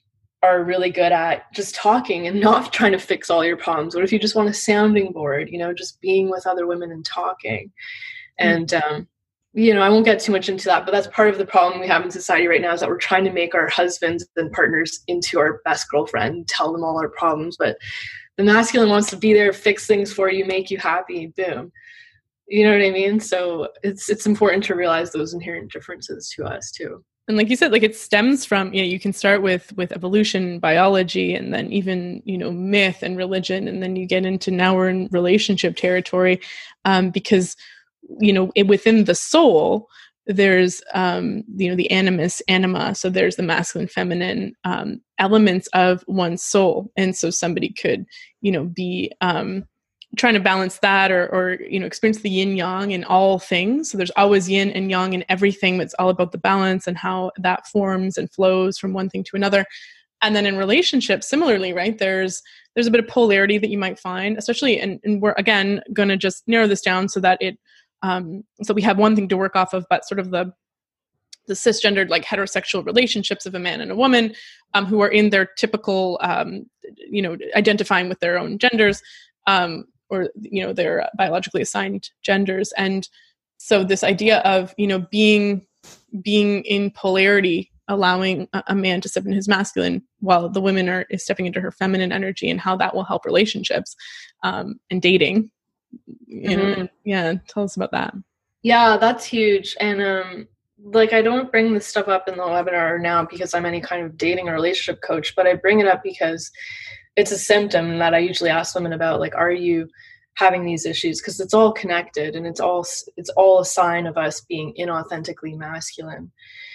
are really good at just talking and not trying to fix all your problems. What if you just want a sounding board, you know, just being with other women and talking? And, um, you know, I won't get too much into that, but that's part of the problem we have in society right now is that we're trying to make our husbands and partners into our best girlfriend, tell them all our problems. But the masculine wants to be there, fix things for you, make you happy, boom. You know what I mean? So it's it's important to realize those inherent differences to us too. And like you said, like it stems from, you know, you can start with, with evolution, biology, and then even, you know, myth and religion. And then you get into now we're in relationship territory um, because, you know, it, within the soul, there's, um, you know, the animus, anima. So there's the masculine, feminine um, elements of one's soul. And so somebody could, you know, be um, trying to balance that or, or, you know, experience the yin yang in all things. So there's always yin and yang in everything. It's all about the balance and how that forms and flows from one thing to another. And then in relationships, similarly, right, there's there's a bit of polarity that you might find, especially, and, and we're, again, going to just narrow this down so that it, um, so we have one thing to work off of, but sort of the the cisgendered, like heterosexual relationships of a man and a woman um, who are in their typical, um, you know, identifying with their own genders um, or, you know, their biologically assigned genders. And so this idea of, you know, being being in polarity, allowing a, a man to step in his masculine while the woman are is stepping into her feminine energy, and how that will help relationships um, and dating. You mm-hmm. know, yeah, tell us about that. Yeah, that's huge. And um, like, I don't bring this stuff up in the webinar now because I'm any kind of dating or relationship coach, but I bring it up because it's a symptom that I usually ask women about. Like, are you having these issues? Because it's all connected, and it's all it's all a sign of us being inauthentically masculine.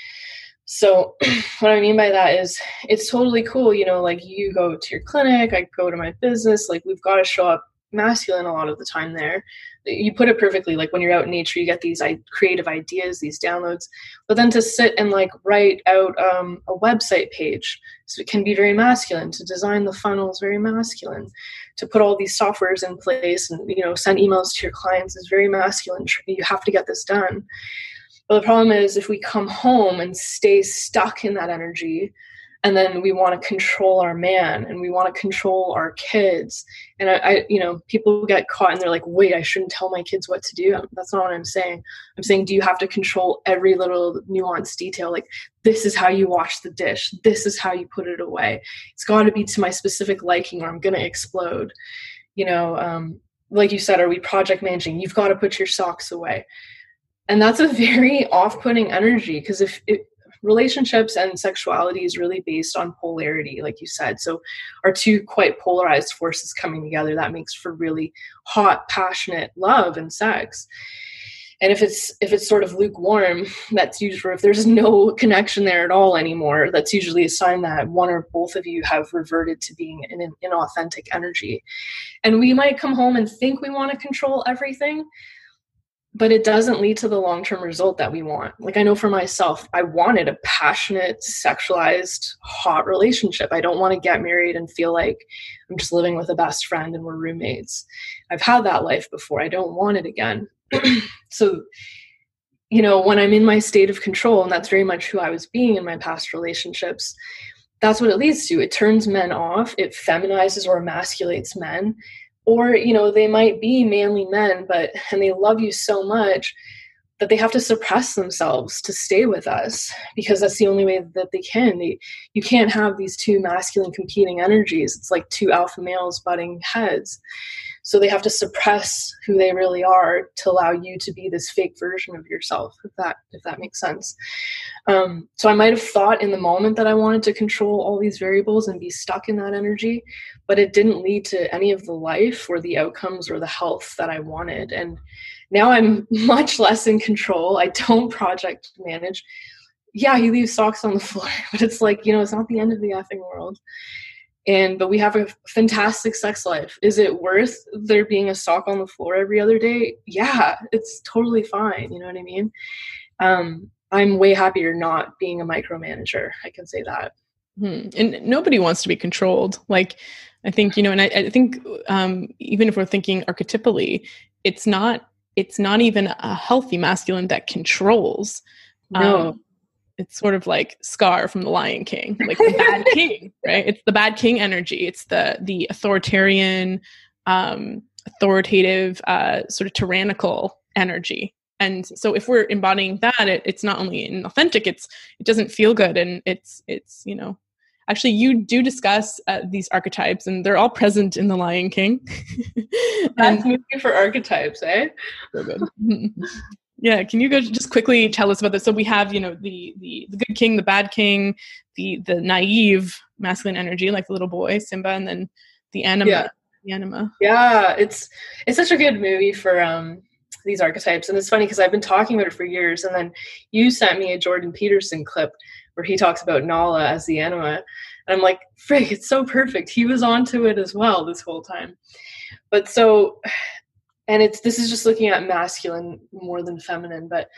So what I mean by that is it's totally cool, you know, like you go to your clinic, I go to my business, like we've got to show up masculine a lot of the time there. You put it perfectly, like when you're out in nature, you get these creative ideas, these downloads, but then to sit and like write out um, a website page, so it can be very masculine. To design the funnels, very masculine. To put all these softwares in place and, you know, send emails to your clients is very masculine. You have to get this done. But the problem is if we come home and stay stuck in that energy, and then we want to control our man and we want to control our kids. And I, I, you know, people get caught and they're like, wait, I shouldn't tell my kids what to do. That's not what I'm saying. I'm saying, do you have to control every little nuanced detail? Like, this is how you wash the dish. This is how you put it away. It's got to be to my specific liking or I'm going to explode. You know, um, like you said, are we project managing? You've got to put your socks away. And that's a very off-putting energy, because if it, relationships and sexuality is really based on polarity, like you said. So our two quite polarized forces coming together, that makes for really hot, passionate love and sex. And if it's if it's sort of lukewarm, that's usually, if there's no connection there at all anymore, that's usually a sign that one or both of you have reverted to being in an inauthentic energy. And we might come home and think we want to control everything, but it doesn't lead to the long-term result that we want. Like, I know for myself, I wanted a passionate, sexualized, hot relationship. I don't want to get married and feel like I'm just living with a best friend and we're roommates. I've had that life before. I don't want it again. So, you know, when I'm in my state of control, and that's very much who I was being in my past relationships, that's what it leads to. It turns men off. It feminizes or emasculates men. Or, you know, they might be manly men, but, and they love you so much that they have to suppress themselves to stay with us, because that's the only way that they can. They, you can't have these two masculine competing energies. It's like two alpha males butting heads. So they have to suppress who they really are to allow you to be this fake version of yourself, if that if that makes sense. Um, so I might have thought in the moment that I wanted to control all these variables and be stuck in that energy, but it didn't lead to any of the life or the outcomes or the health that I wanted. And now I'm much less in control. I don't project manage. Yeah, he leaves socks on the floor, but it's like, you know, it's not the end of the effing world. And, but we have a fantastic sex life. Is it worth there being a sock on the floor every other day? Yeah, it's totally fine. You know what I mean? Um, I'm way happier not being a micromanager. I can say that. Hmm. And nobody wants to be controlled. Like, I think, you know, and I, I think um, even if we're thinking archetypally, it's not, it's not even a healthy masculine that controls. No. Um, It's sort of like Scar from The Lion King, like the bad king, right? It's the bad king energy. It's the the authoritarian, um, authoritative, uh, sort of tyrannical energy. And so if we're embodying that, it, it's not only inauthentic, it's it doesn't feel good, and it's it's you know, actually you do discuss uh, these archetypes, and they're all present in The Lion King. That's movie for archetypes, eh? So good. Yeah, can you go just quickly tell us about this? So we have, you know, the the the good king, the bad king, the the naive masculine energy, like the little boy Simba, and then the anima. Yeah. The anima. Yeah, it's it's such a good movie for um these archetypes, and it's funny because I've been talking about it for years, and then you sent me a Jordan Peterson clip where he talks about Nala as the anima, and I'm like, frig, it's so perfect. He was onto it as well this whole time. But so. And it's this is just looking at masculine more than feminine, but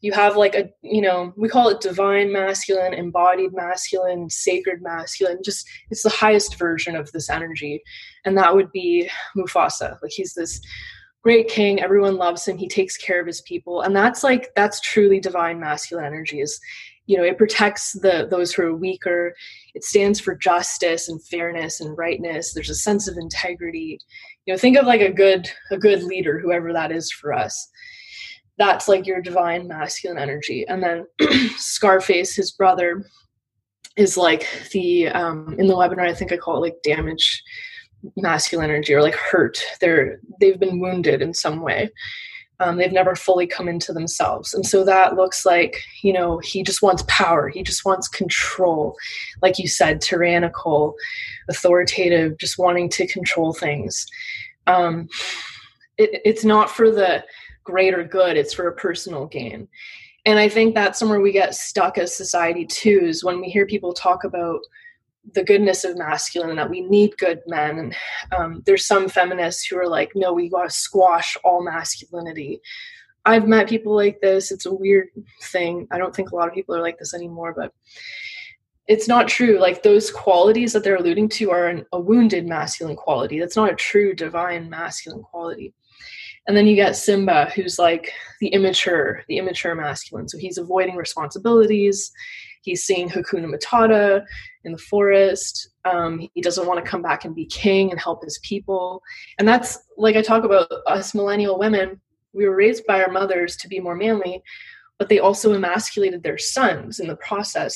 You have like a, you know, we call it divine masculine, embodied masculine, sacred masculine, just it's the highest version of this energy. And that would be Mufasa. Like he's this great king, everyone loves him, he takes care of his people. And that's like, that's truly divine masculine energy. Is, you know, it protects the those who are weaker. It stands for justice and fairness and rightness. There's a sense of integrity. You know, think of like a good a good leader, whoever that is for us. That's like your divine masculine energy. And then Scarface, his brother, is like the um in the webinar, I think I call it like damage masculine energy, or like hurt. They're they've been wounded in some way. Um, they've never fully come into themselves. And so that looks like, you know, he just wants power. He just wants control. Like you said, tyrannical, authoritative, just wanting to control things. Um, it, it's not for the greater good. It's for a personal gain. And I think that's somewhere we get stuck as society too, is when we hear people talk about the goodness of masculine and that we need good men. And um, there's some feminists who are like, no, we got to squash all masculinity. I've met people like this. It's a weird thing. I don't think a lot of people are like this anymore, but it's not true. Like those qualities that they're alluding to are an, a wounded masculine quality. That's not a true divine masculine quality. And then you get Simba, who's like the immature, the immature masculine. So he's avoiding responsibilities. He's seeing Hakuna Matata in the forest. Um, he doesn't want to come back and be king and help his people. And that's, like I talk about us millennial women, we were raised by our mothers to be more manly, but they also emasculated their sons in the process.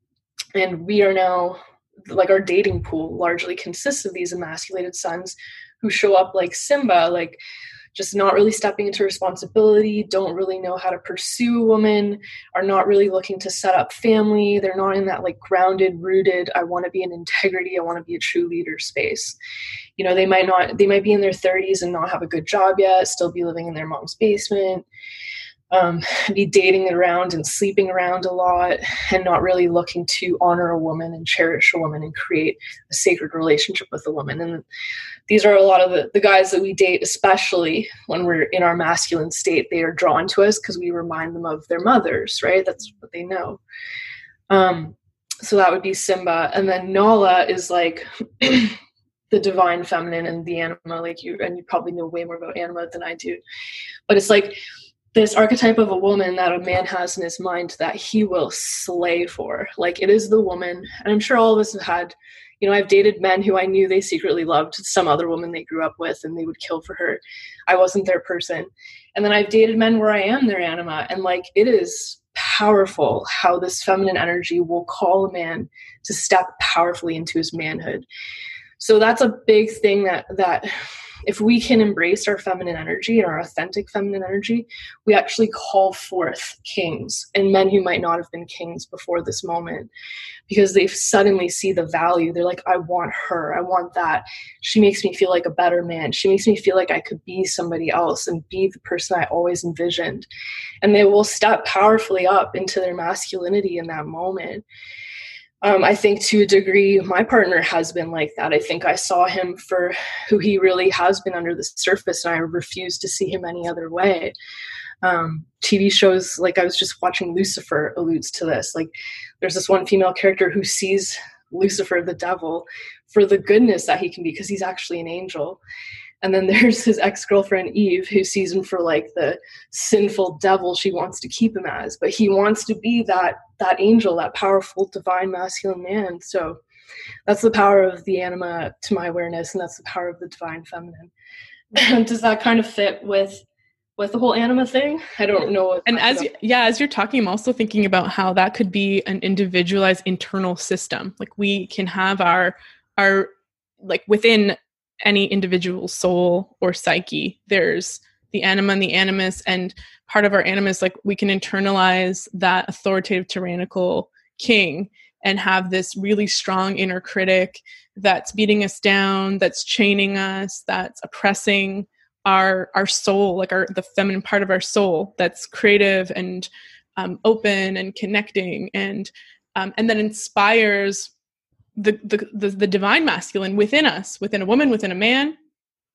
And we are now, like our dating pool largely consists of these emasculated sons who show up like Simba, like just not really stepping into responsibility, don't really know how to pursue a woman, are not really looking to set up family. They're not in that like grounded, rooted, I want to be in integrity, I want to be a true leader space. You know, they might not, they might be in their thirties and not have a good job yet, still be living in their mom's basement, um, be dating around and sleeping around a lot, and not really looking to honor a woman and cherish a woman and create a sacred relationship with a woman. And these are a lot of the, the guys that we date, especially when we're in our masculine state. They are drawn to us because we remind them of their mothers, right? That's what they know. Um, so that would be Simba. And then Nala is like the divine feminine and the anima, like you, and you probably know way more about anima than I do. But it's like this archetype of a woman that a man has in his mind that he will slay for. Like it is the woman. And I'm sure all of us have had, you know, I've dated men who I knew they secretly loved some other woman they grew up with and they would kill for her. I wasn't their person. And then I've dated men where I am their anima. And like, it is powerful how this feminine energy will call a man to step powerfully into his manhood. So that's a big thing that, that if we can embrace our feminine energy and our authentic feminine energy, we actually call forth kings and men who might not have been kings before this moment, because they suddenly see the value. They're like, I want her. I want that. She makes me feel like a better man. She makes me feel like I could be somebody else and be the person I always envisioned. And they will step powerfully up into their masculinity in that moment. Um, I think to a degree, my partner has been like that. I think I saw him for who he really has been under the surface, and I refuse to see him any other way. Um, T V shows, like I was just watching Lucifer, alludes to this. Like there's this one female character who sees Lucifer, the devil, for the goodness that he can be, because he's actually an angel. And then there's his ex-girlfriend Eve, who sees him for like the sinful devil she wants to keep him as, but he wants to be that that angel, that powerful divine masculine man. So that's the power of the anima to my awareness, and that's the power of the divine feminine. Does that kind of fit with with the whole anima thing? I don't know. And as you, yeah, as you're talking, I'm also thinking about how that could be an individualized internal system. Like we can have our our like within any individual soul or psyche, there's the anima and the animus, and part of our animus, like we can internalize that authoritative tyrannical king and have this really strong inner critic that's beating us down, that's chaining us, that's oppressing our our soul, like our the feminine part of our soul that's creative and um, open and connecting, and um, and then inspires The, the the the divine masculine within us, within a woman, within a man.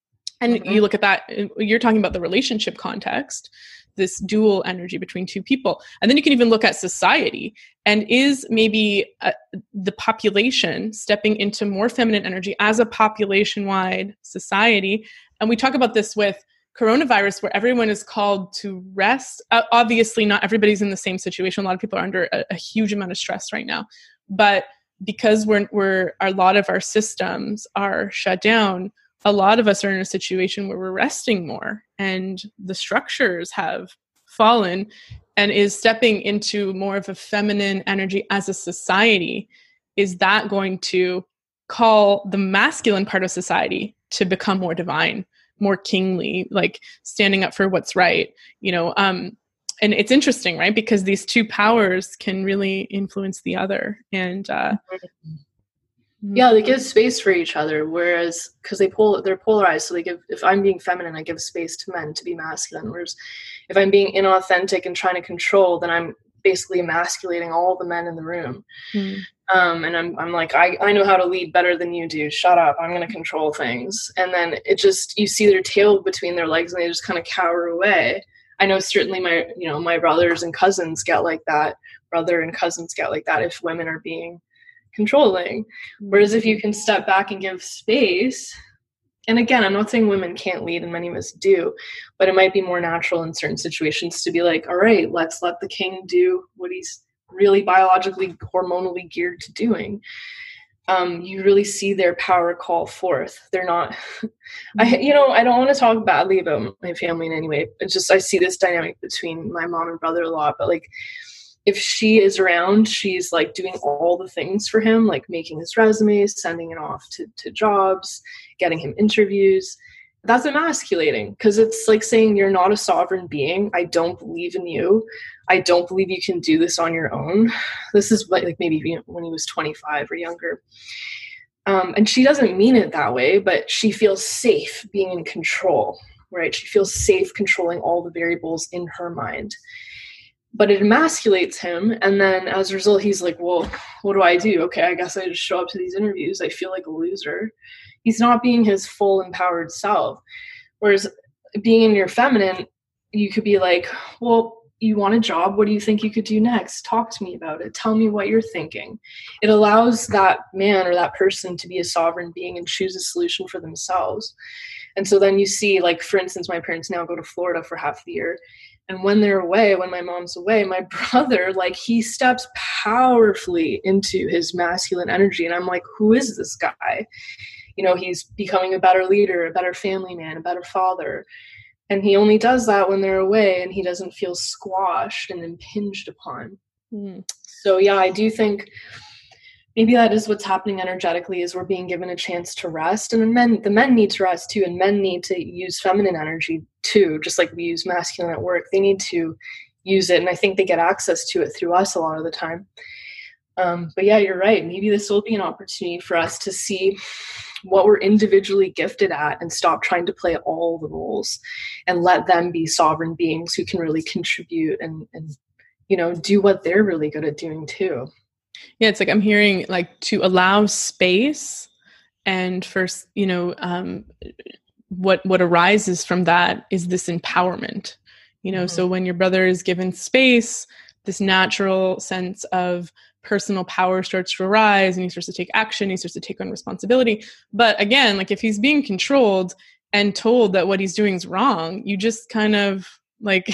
And Mm-hmm. you look at that, you're talking about the relationship context, this dual energy between two people. And then you can even look at society. And is maybe uh, the population stepping into more feminine energy as a population-wide society? And we talk about this with coronavirus, where everyone is called to rest. Uh, obviously, not everybody's in the same situation. A lot of people are under a, a huge amount of stress right now. But because we're, we're a lot of our systems are shut down, a lot of us are in a situation where we're resting more, and the structures have fallen, and is stepping into more of a feminine energy as a society. Is that going to call the masculine part of society to become more divine, more kingly, like standing up for what's right? You know, um, and it's interesting, right? Because these two powers can really influence the other. And, uh, yeah, they give space for each other, whereas because they pull they're polarized, so they give, if I'm being feminine, I give space to men to be masculine, whereas if I'm being inauthentic and trying to control, then I'm basically emasculating all the men in the room. Mm. Um, and I'm I'm like, I, I know how to lead better than you do. Shut up. I'm going to control things. And then it just, you see their tail between their legs and they just kind of cower away. I know certainly my, you know, my brothers and cousins get like that. Brother and cousins get like that if women are being controlling. Whereas if you can step back and give space, and again, I'm not saying women can't lead, and many of us do, but it might be more natural in certain situations to be like, all right, let's let the king do what he's really biologically, hormonally geared to doing. Um, you really see their power call forth. They're not, I, you know, I don't want to talk badly about my family in any way. It's just, I see this dynamic between my mom and brother a lot, but like, if she is around, she's like doing all the things for him, like making his resume, sending it off to, to jobs, getting him interviews. That's emasculating, because it's like saying, you're not a sovereign being. I don't believe in you. I don't believe you can do this on your own. This is like, like maybe when he was twenty-five or younger. Um, and she doesn't mean it that way, but she feels safe being in control, right? She feels safe controlling all the variables in her mind. But it emasculates him, and then as a result, he's like, well, what do I do? Okay, I guess I just show up to these interviews. I feel like a loser. He's not being his full empowered self. Whereas being in your feminine, you could be like, well, you want a job? What do you think you could do next? Talk to me about it. Tell me what you're thinking. It allows that man or that person to be a sovereign being and choose a solution for themselves. And so then you see, like, for instance, my parents now go to Florida for half the year. And when they're away, when my mom's away, my brother, like, he steps powerfully into his masculine energy. And I'm like, who is this guy? You know, he's becoming a better leader, a better family man, a better father. And he only does that when they're away, and he doesn't feel squashed and impinged upon. Mm. So, yeah, I do think maybe that is what's happening energetically, is we're being given a chance to rest. And the men, the men need to rest too, and men need to use feminine energy too, just like we use masculine at work. They need to use it, and I think they get access to it through us a lot of the time. Um, but yeah, you're right. Maybe this will be an opportunity for us to see what we're individually gifted at and stop trying to play all the roles and let them be sovereign beings who can really contribute and, and you know, do what they're really good at doing too. Yeah, it's like I'm hearing, like, to allow space, and first, you know, um, what what arises from that is this empowerment. You know, mm-hmm. So when your brother is given space, this natural sense of personal power starts to arise, and he starts to take action, he starts to take on responsibility. But again, like, if he's being controlled and told that what he's doing is wrong, you just kind of, like,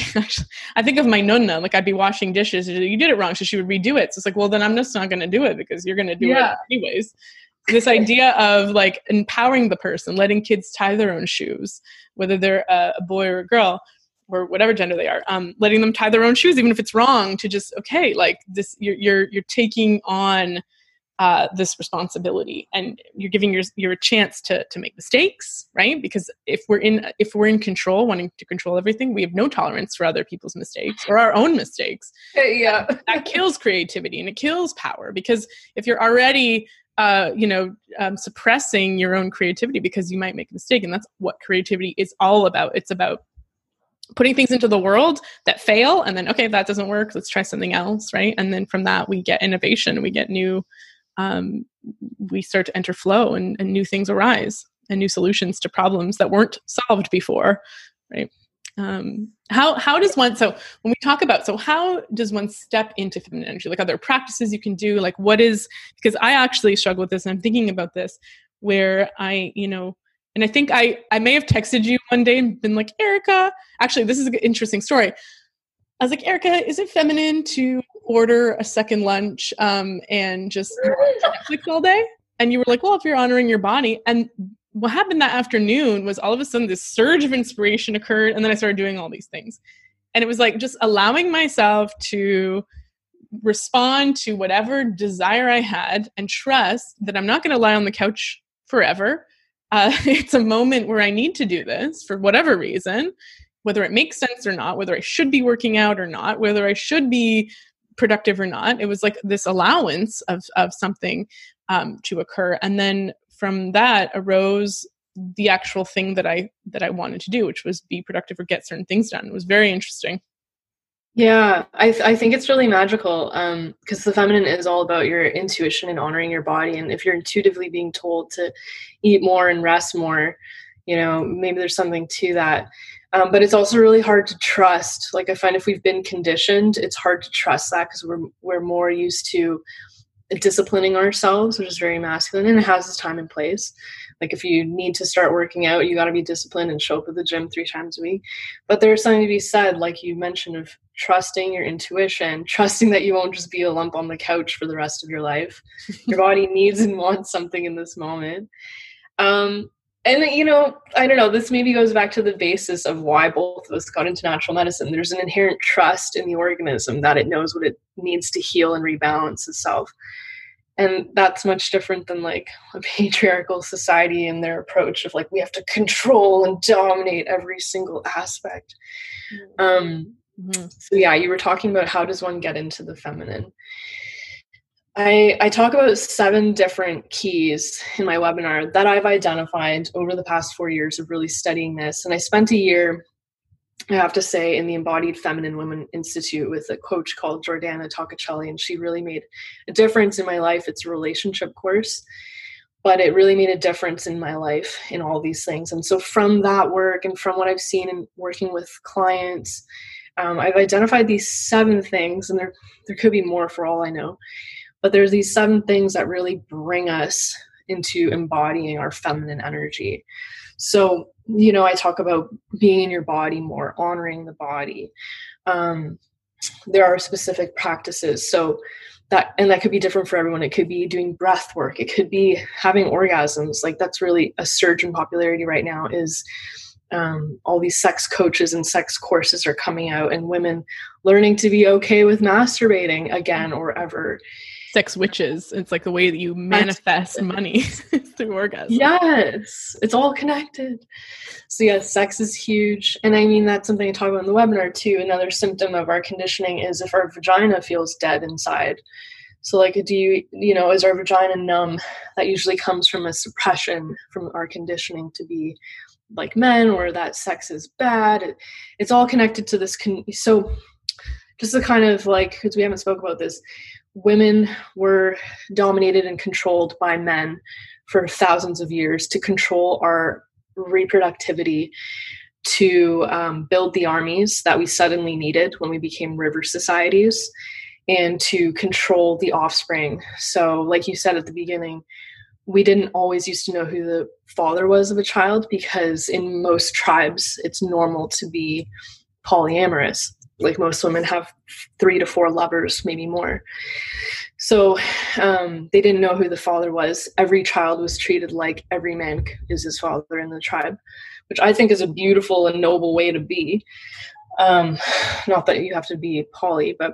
I think of my nonna, like, I'd be washing dishes, you did it wrong, so she would redo it. So it's like, well, then I'm just not going to do it because you're going to do yeah. it anyways. This idea of, like, empowering the person, letting kids tie their own shoes, whether they're a, a boy or a girl, or whatever gender they are, um, letting them tie their own shoes, even if it's wrong, to just, okay, like, this, you're, you're, you're taking on uh, this responsibility, and you're giving your, your a chance to, to make mistakes, right? Because if we're in, if we're in control, wanting to control everything, we have no tolerance for other people's mistakes or our own mistakes. Yeah. That, that kills creativity, and it kills power, because if you're already, uh, you know, um, suppressing your own creativity because you might make a mistake, and that's what creativity is all about. It's about putting things into the world that fail, and then, okay, that doesn't work, let's try something else, right? And then from that, we get innovation, we get new, um, we start to enter flow, and, and new things arise. and new solutions to problems that weren't solved before, right? Um, how how does one, so when we talk about, so how does one step into feminine energy? Like, are there practices you can do? Like, what is, because I actually struggle with this, and I'm thinking about this, where I, you know, and I think I, I may have texted you one day and been like, Erica, actually, this is an interesting story. I was like, Erica, is it feminine to order a second lunch um, and just watch Netflix all day? And you were like, well, if you're honoring your body. And what happened that afternoon was all of a sudden this surge of inspiration occurred. And then I started doing all these things. And it was like just allowing myself to respond to whatever desire I had and trust that I'm not going to lie on the couch forever. Uh, it's a moment where I need to do this for whatever reason, whether it makes sense or not, whether I should be working out or not, whether I should be productive or not. It was like this allowance of, of something um, to occur. And then from that arose the actual thing that I, that I wanted to do, which was be productive or get certain things done. It was very interesting. Yeah, I th- I think it's really magical um, because the feminine is all about your intuition and honoring your body. And if you're intuitively being told to eat more and rest more, you know, maybe there's something to that. Um, but it's also really hard to trust. Like, I find if we've been conditioned, it's hard to trust that because we're we're more used to disciplining ourselves, which is very masculine, and it has its time and place. Like, if you need to start working out, you got to be disciplined and show up at the gym three times a week. But there's something to be said, like you mentioned, of trusting your intuition, trusting that you won't just be a lump on the couch for the rest of your life. Your body needs and wants something in this moment. Um, And, you know, I don't know, this maybe goes back to the basis of why both of us got into natural medicine. There's an inherent trust in the organism that it knows what it needs to heal and rebalance itself. And that's much different than like a patriarchal society and their approach of like, we have to control and dominate every single aspect. Um, mm-hmm. So yeah, you were talking about how does one get into the feminine? I, I talk about seven different keys in my webinar that I've identified over the past four years of really studying this. And I spent a year, I have to say, in the Embodied Feminine Women Institute with a coach called Jordana Toccacelli, and she really made a difference in my life. It's a relationship course, but it really made a difference in my life in all these things. And so from that work and from what I've seen in working with clients, um, I've identified these seven things, and there there could be more for all I know. But there's these seven things that really bring us into embodying our feminine energy. So, you know, I talk about being in your body more, honoring the body. Um, there are specific practices. So that, and that could be different for everyone. It could be doing breath work. It could be having orgasms. Like, that's really a surge in popularity right now, is um, all these sex coaches and sex courses are coming out, and women learning to be okay with masturbating again or ever. Sex witches. It's like the way that you manifest money through orgasm. Yes, it's all connected. So yes, sex is huge. And I mean, that's something I talk about in the webinar too. Another symptom of our conditioning is if our vagina feels dead inside. So like, do you, you know, is our vagina numb? That usually comes from a suppression from our conditioning to be like men, or that sex is bad. It, it's all connected to this. Con- so just to kind of like, because we haven't spoke about this, women were dominated and controlled by men for thousands of years to control our reproductivity, to um, build the armies that we suddenly needed when we became river societies, and to control the offspring. So like you said at the beginning, we didn't always used to know who the father was of a child, because in most tribes, it's normal to be polyamorous. Like, most women have three to four lovers, maybe more. So um, they didn't know who the father was. Every child was treated like every man is his father in the tribe, which I think is a beautiful and noble way to be. Um, not that you have to be poly, but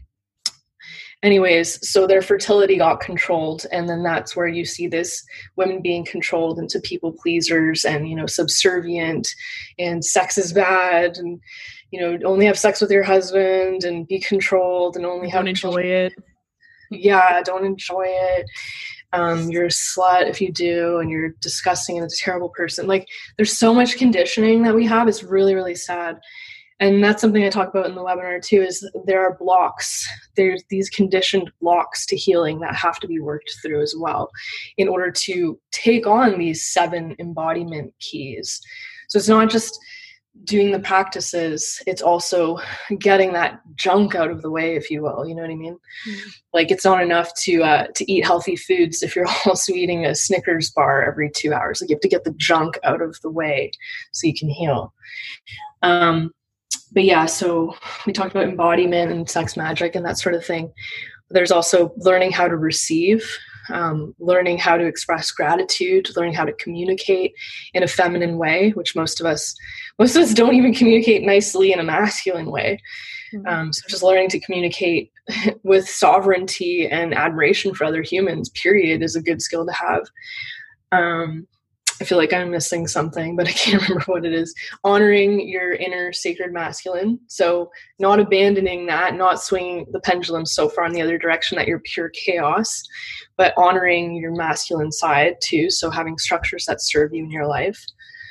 anyways, so their fertility got controlled. And then that's where you see this women being controlled into people pleasers and, you know, subservient, and sex is bad, and, you know, only have sex with your husband and be controlled, and only have don't enjoy children. it. Yeah, don't enjoy it. Um, you're a slut if you do, and you're disgusting and a terrible person. Like, there's so much conditioning that we have. It's really, really sad. And that's something I talk about in the webinar too, is there are blocks. There's these conditioned blocks to healing that have to be worked through as well in order to take on these seven embodiment keys. So it's not just doing the practices, it's also getting that junk out of the way, if you will. You know what I mean? Mm-hmm. Like, it's not enough to uh, to eat healthy foods if you're also eating a Snickers bar every two hours. Like, you have to get the junk out of the way so you can heal. Um, but yeah, so we talked about embodiment and sex magic and that sort of thing. There's also learning how to receive, um, learning how to express gratitude, learning how to communicate in a feminine way, which most of us, most of us don't even communicate nicely in a masculine way. Mm-hmm. Um, so just learning to communicate with sovereignty and admiration for other humans, period, is a good skill to have. Um, I feel like I'm missing something, but I can't remember what it is. Honoring your inner sacred masculine. So not abandoning that, not swinging the pendulum so far in the other direction that you're pure chaos, but honoring your masculine side too. So having structures that serve you in your life.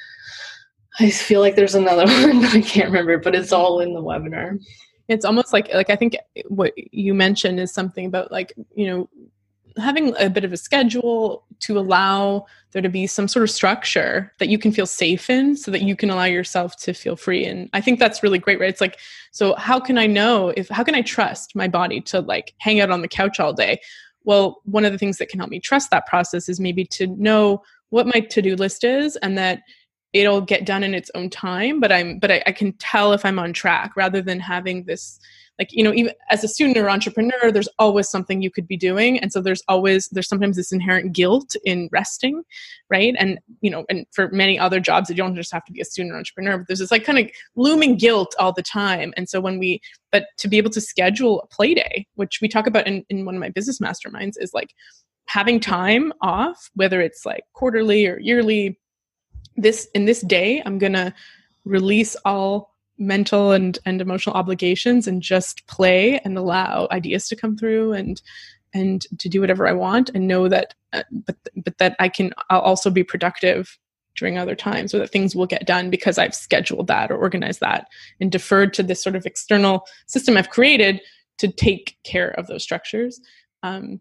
I feel like there's another one that I can't remember, but it's all in the webinar. It's almost like, like I think what you mentioned is something about, like, you know, having a bit of a schedule to allow there to be some sort of structure that you can feel safe in, so that you can allow yourself to feel free. And I think that's really great, right? It's like, so how can I know if, how can I trust my body to like hang out on the couch all day? Well, one of the things that can help me trust that process is maybe to know what my to-do list is, and that it'll get done in its own time, but I'm, but I, I can tell if I'm on track, rather than having this, like, you know, even as a student or entrepreneur, there's always something you could be doing. And so there's always, there's sometimes this inherent guilt in resting, right? And, you know, and for many other jobs, you don't just have to be a student or entrepreneur, but there's this like kind of looming guilt all the time. And so when we, but to be able to schedule a play day, which we talk about in, in one of my business masterminds, is like having time off, whether it's like quarterly or yearly. This, in this day, I'm going to release all mental and, and emotional obligations and just play and allow ideas to come through and, and to do whatever I want, and know that, uh, but, but that I can, I'll also be productive during other times, or that things will get done because I've scheduled that or organized that and deferred to this sort of external system I've created to take care of those structures. Um,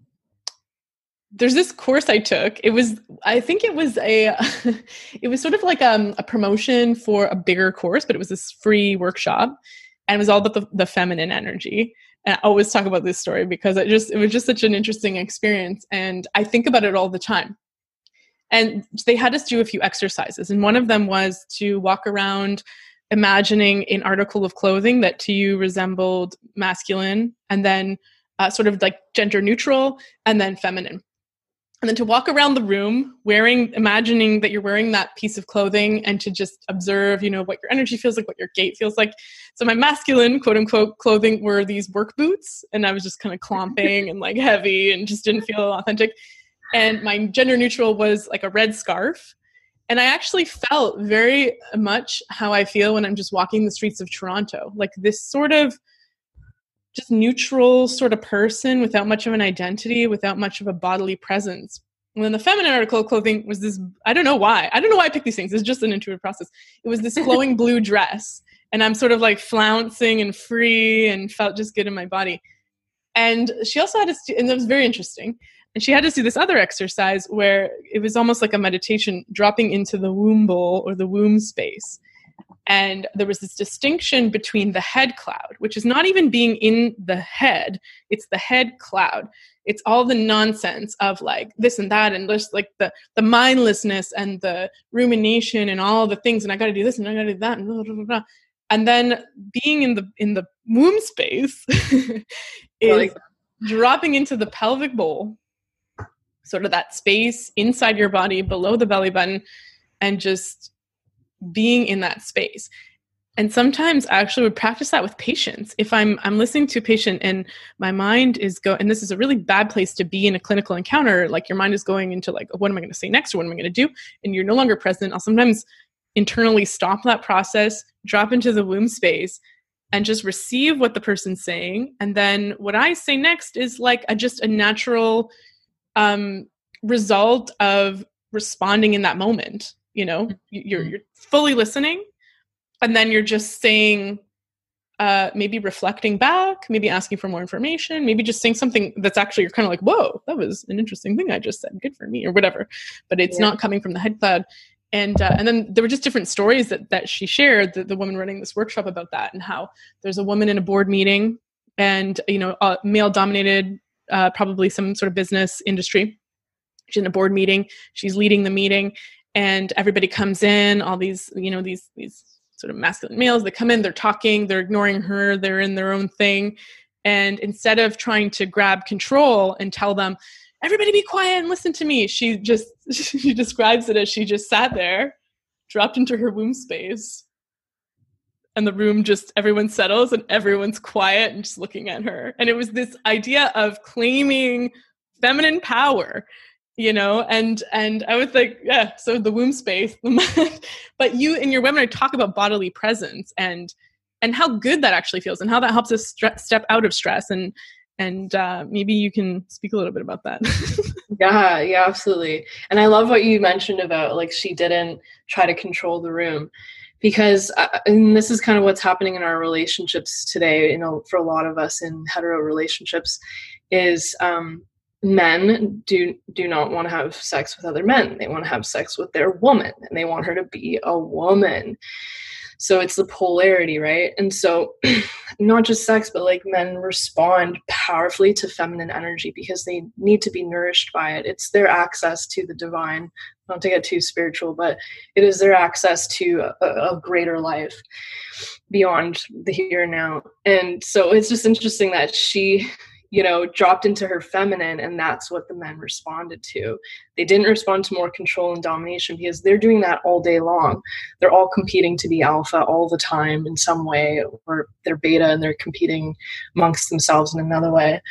There's this course I took. It was, I think it was a, it was sort of like um, a promotion for a bigger course, but it was this free workshop, and it was all about the, the feminine energy. And I always talk about this story because it just, it was just such an interesting experience. And I think about it all the time. And they had us do a few exercises. And one of them was to walk around imagining an article of clothing that to you resembled masculine, and then uh, sort of like gender neutral, and then feminine. And then to walk around the room wearing, imagining that you're wearing that piece of clothing, and to just observe, you know, what your energy feels like, what your gait feels like. So my masculine, quote unquote, clothing were these work boots, and I was just kind of clomping and like heavy and just didn't feel authentic. And my gender neutral was like a red scarf. And I actually felt very much how I feel when I'm just walking the streets of Toronto, like this sort of just neutral sort of person without much of an identity, without much of a bodily presence. And then the feminine article of clothing was this, I don't know why. I don't know why I picked these things. It's just an intuitive process. It was this flowing blue dress. And I'm sort of like flouncing and free and felt just good in my body. And she also had us do, and it was very interesting. And she had us do this other exercise where it was almost like a meditation, dropping into the womb bowl or the womb space. And there was this distinction between the head cloud, which is not even being in the head. It's the head cloud. It's all the nonsense of like this and that, and just like the, the mindlessness and the rumination and all the things. And I got to do this and I got to do that. And, blah, blah, blah, blah. And then being in the, in the womb space is like dropping into the pelvic bowl, sort of that space inside your body below the belly button, and just being in that space. And sometimes I actually would practice that with patients. If I'm I'm listening to a patient and my mind is go, and this is a really bad place to be in a clinical encounter, like your mind is going into like, what am I going to say next? Or what am I going to do? And you're no longer present. I'll sometimes internally stop that process, drop into the womb space, and just receive what the person's saying. And then what I say next is like a, just a natural um, result of responding in that moment. You know, you're you're fully listening, and then you're just saying uh, maybe reflecting back, maybe asking for more information, maybe just saying something that's actually, you're kind of like, whoa, that was an interesting thing I just said. Good for me, or whatever. But it's yeah. not coming from the head cloud. And uh, and then there were just different stories that that she shared, the, the woman running this workshop, about that, and how there's a woman in a board meeting, and, you know, uh, male dominated, uh, probably some sort of business industry. She's in a board meeting. She's leading the meeting, and everybody comes in. All these, you know, these these sort of masculine males. They come in. They're talking. They're ignoring her. They're in their own thing. And instead of trying to grab control and tell them, everybody be quiet and listen to me, she just she describes it as she just sat there, dropped into her womb space, and the room just, everyone settles and everyone's quiet and just looking at her. And it was this idea of claiming feminine power. You know, and and I was like, yeah, so the womb space. But you in your webinar talk about bodily presence and and how good that actually feels, and how that helps us stre- step out of stress. And and uh, maybe you can speak a little bit about that. yeah, yeah, absolutely. And I love what you mentioned about, like, she didn't try to control the room, because uh, and this is kind of what's happening in our relationships today. You know, for a lot of us in hetero relationships, is um, men do do not want to have sex with other men. They want to have sex with their woman, and they want her to be a woman. So it's the polarity, right? And so not just sex, but like men respond powerfully to feminine energy because they need to be nourished by it. It's their access to the divine. Not to get too spiritual, but it is their access to a, a greater life beyond the here and now. And so it's just interesting that she, you know, dropped into her feminine, and that's what the men responded to. They didn't respond to more control and domination, because they're doing that all day long. They're all competing to be alpha all the time in some way, or they're beta and they're competing amongst themselves in another way.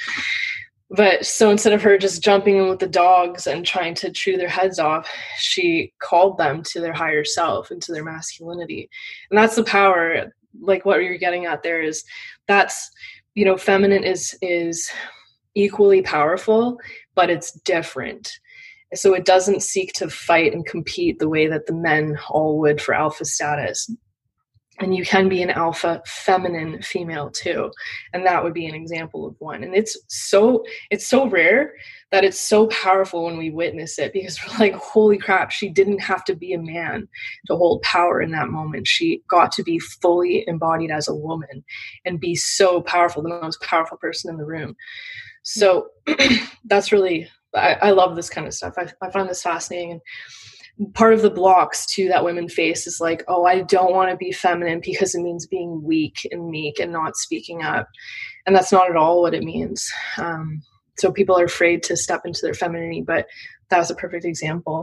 But so instead of her just jumping in with the dogs and trying to chew their heads off, she called them to their higher self and to their masculinity. And that's the power, like what you're getting at there, is that's, you know, feminine is is equally powerful, but it's different. So it doesn't seek to fight and compete the way that the men all would for alpha status. And you can be an alpha feminine female too. And that would be an example of one. And it's so it's so rare that it's so powerful when we witness it, because we're like, holy crap, she didn't have to be a man to hold power in that moment. She got to be fully embodied as a woman and be so powerful, the most powerful person in the room. So that's really, I, I love this kind of stuff. I, I find this fascinating. And part of the blocks too that women face is like, oh, I don't want to be feminine because it means being weak and meek and not speaking up. And that's not at all what it means. Um, so people are afraid to step into their femininity, but that was a perfect example.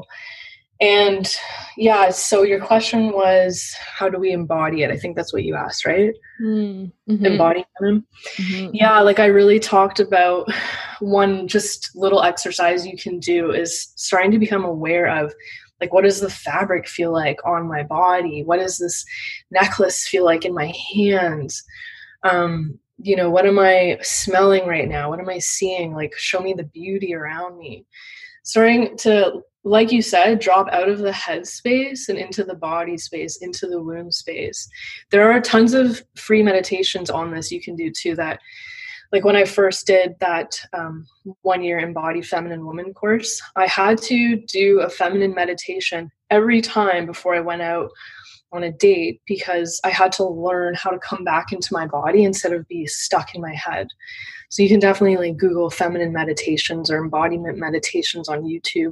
And yeah, so your question was, how do we embody it? I think that's what you asked, right? Mm-hmm. Embodying them. Mm-hmm. Yeah, like I really talked about one just little exercise you can do is starting to become aware of, like, what does the fabric feel like on my body? What does this necklace feel like in my hands? Um, you know, what am I smelling right now? What am I seeing? Like, show me the beauty around me. Starting to, like you said, drop out of the head space and into the body space, into the womb space. There are tons of free meditations on this you can do too, that, like when I first did that um, one year Embody Feminine Woman course, I had to do a feminine meditation every time before I went out on a date, because I had to learn how to come back into my body instead of be stuck in my head. So you can definitely like Google feminine meditations or embodiment meditations on YouTube.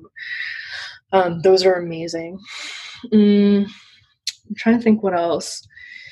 Um, those are amazing. Mm, I'm trying to think what else.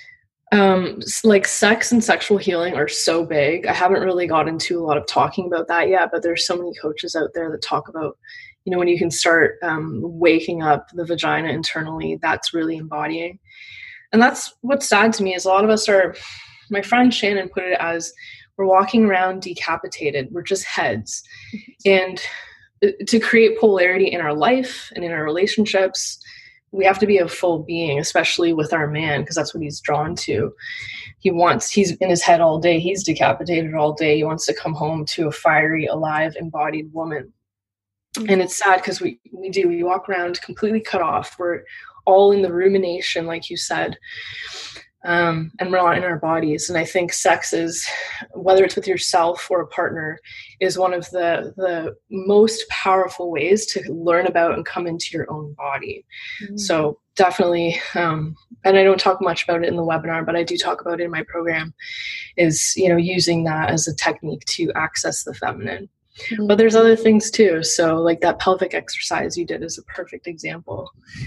Um, like sex and sexual healing are so big. I haven't really got into a lot of talking about that yet, but there's so many coaches out there that talk about, you know, when you can start um, waking up the vagina internally, that's really embodying. And that's what's sad to me is a lot of us are, my friend Shannon put it as, we're walking around decapitated. We're just heads. And to create polarity in our life and in our relationships, we have to be a full being, especially with our man, because that's what he's drawn to. He wants, he's in his head all day. He's decapitated all day. He wants to come home to a fiery, alive, embodied woman. Mm-hmm. And it's sad because we, we do, we walk around completely cut off. We're all in the rumination, like you said. Um, and we're not in our bodies. And I think sex is, whether it's with yourself or a partner, is one of the the most powerful ways to learn about and come into your own body. Mm-hmm. So definitely, um, and I don't talk much about it in the webinar, but I do talk about it in my program, is, you know, using that as a technique to access the feminine. Mm-hmm. But there's other things too. So like that pelvic exercise you did is a perfect example.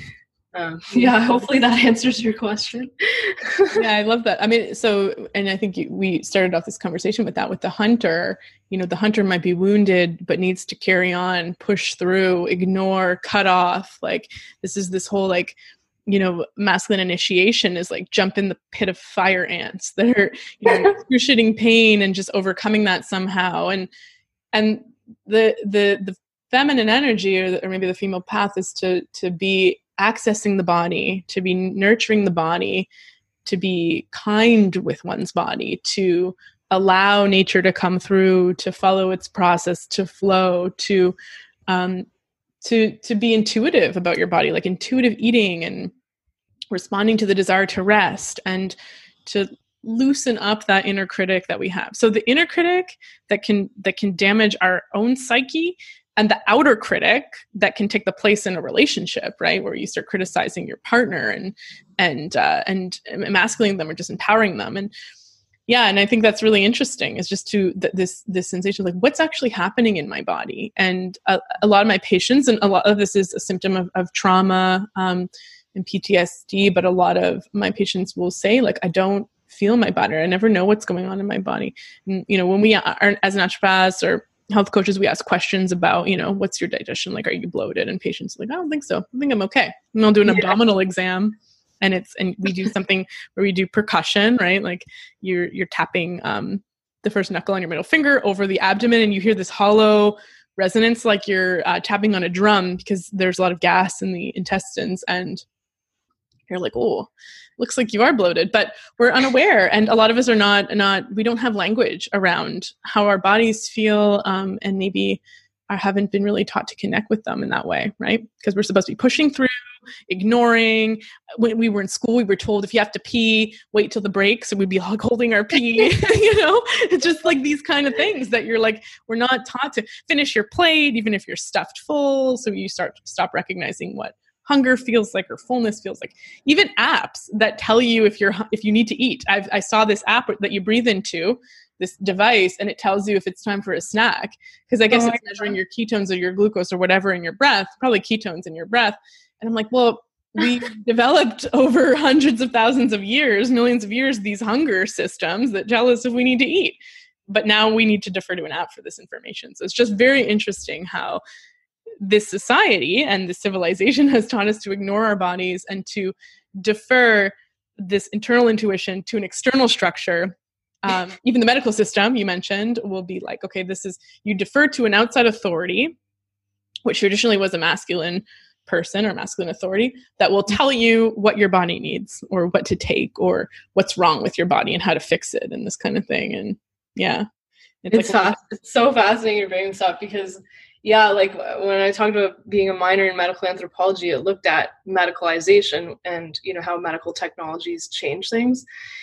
Um, yeah, hopefully that answers your question. Yeah, I love that. I mean, so, and I think you, we started off this conversation with that, with the hunter. You know, the hunter might be wounded, but needs to carry on, push through, ignore, cut off. Like, this is this whole, like, you know, masculine initiation is like jump in the pit of fire ants that are, you know, excruciating pain and just overcoming that somehow. And, and the, the, the feminine energy, or, the, or maybe the female path, is to, to be accessing the body, to be nurturing the body, to be kind with one's body, to allow nature to come through, to follow its process, to flow, to um, to to be intuitive about your body, like intuitive eating and responding to the desire to rest, and to loosen up that inner critic that we have. So the inner critic that can that can damage our own psyche, and the outer critic that can take the place in a relationship, right, where you start criticizing your partner and and uh, and emasculating them or just empowering them. And yeah, and I think that's really interesting. Is just to th- this this sensation of like, what's actually happening in my body. And a, a lot of my patients, and a lot of this is a symptom of, of trauma um, and P T S D, but a lot of my patients will say, like, I don't feel my body. I never know what's going on in my body. And, you know, when we are, as naturopaths or health coaches, we ask questions about, you know, what's your digestion like? Are you bloated? And patients are like, I don't think so. I think I'm okay. And they'll do an yeah. abdominal exam, and it's, and we do something where we do percussion, right? Like you're, you're tapping um, the first knuckle on your middle finger over the abdomen, and you hear this hollow resonance, like you're uh, tapping on a drum, because there's a lot of gas in the intestines, and you're like, oh, looks like you are bloated, but we're unaware. And a lot of us are not, not, we don't have language around how our bodies feel. Um, and maybe I haven't been really taught to connect with them in that way, right? Because we're supposed to be pushing through, ignoring. When we were in school, we were told if you have to pee, wait till the break. So we'd be like holding our pee, you know, it's just like these kind of things that you're like, we're not taught to finish your plate, even if you're stuffed full. So you start to stop recognizing what hunger feels like, or fullness feels like. Even apps that tell you if you're if you need to eat. I've, I saw this app that you breathe into, this device, and it tells you if it's time for a snack. Because I guess oh it's measuring God. your ketones or your glucose or whatever in your breath, probably ketones in your breath. And I'm like, well, we developed over hundreds of thousands of years, millions of years, these hunger systems that tell us if we need to eat. But now we need to defer to an app for this information. So it's just very interesting how this society and this civilization has taught us to ignore our bodies and to defer this internal intuition to an external structure. Um, even the medical system you mentioned will be like, okay, this is, you defer to an outside authority, which traditionally was a masculine person or masculine authority, that will tell you what your body needs or what to take or what's wrong with your body and how to fix it and this kind of thing. And yeah, it's, it's, like, fast, it's so fascinating you're bringing this up, because yeah, like when I talked about being a minor in medical anthropology, it looked at medicalization and, you know, how medical technologies change things.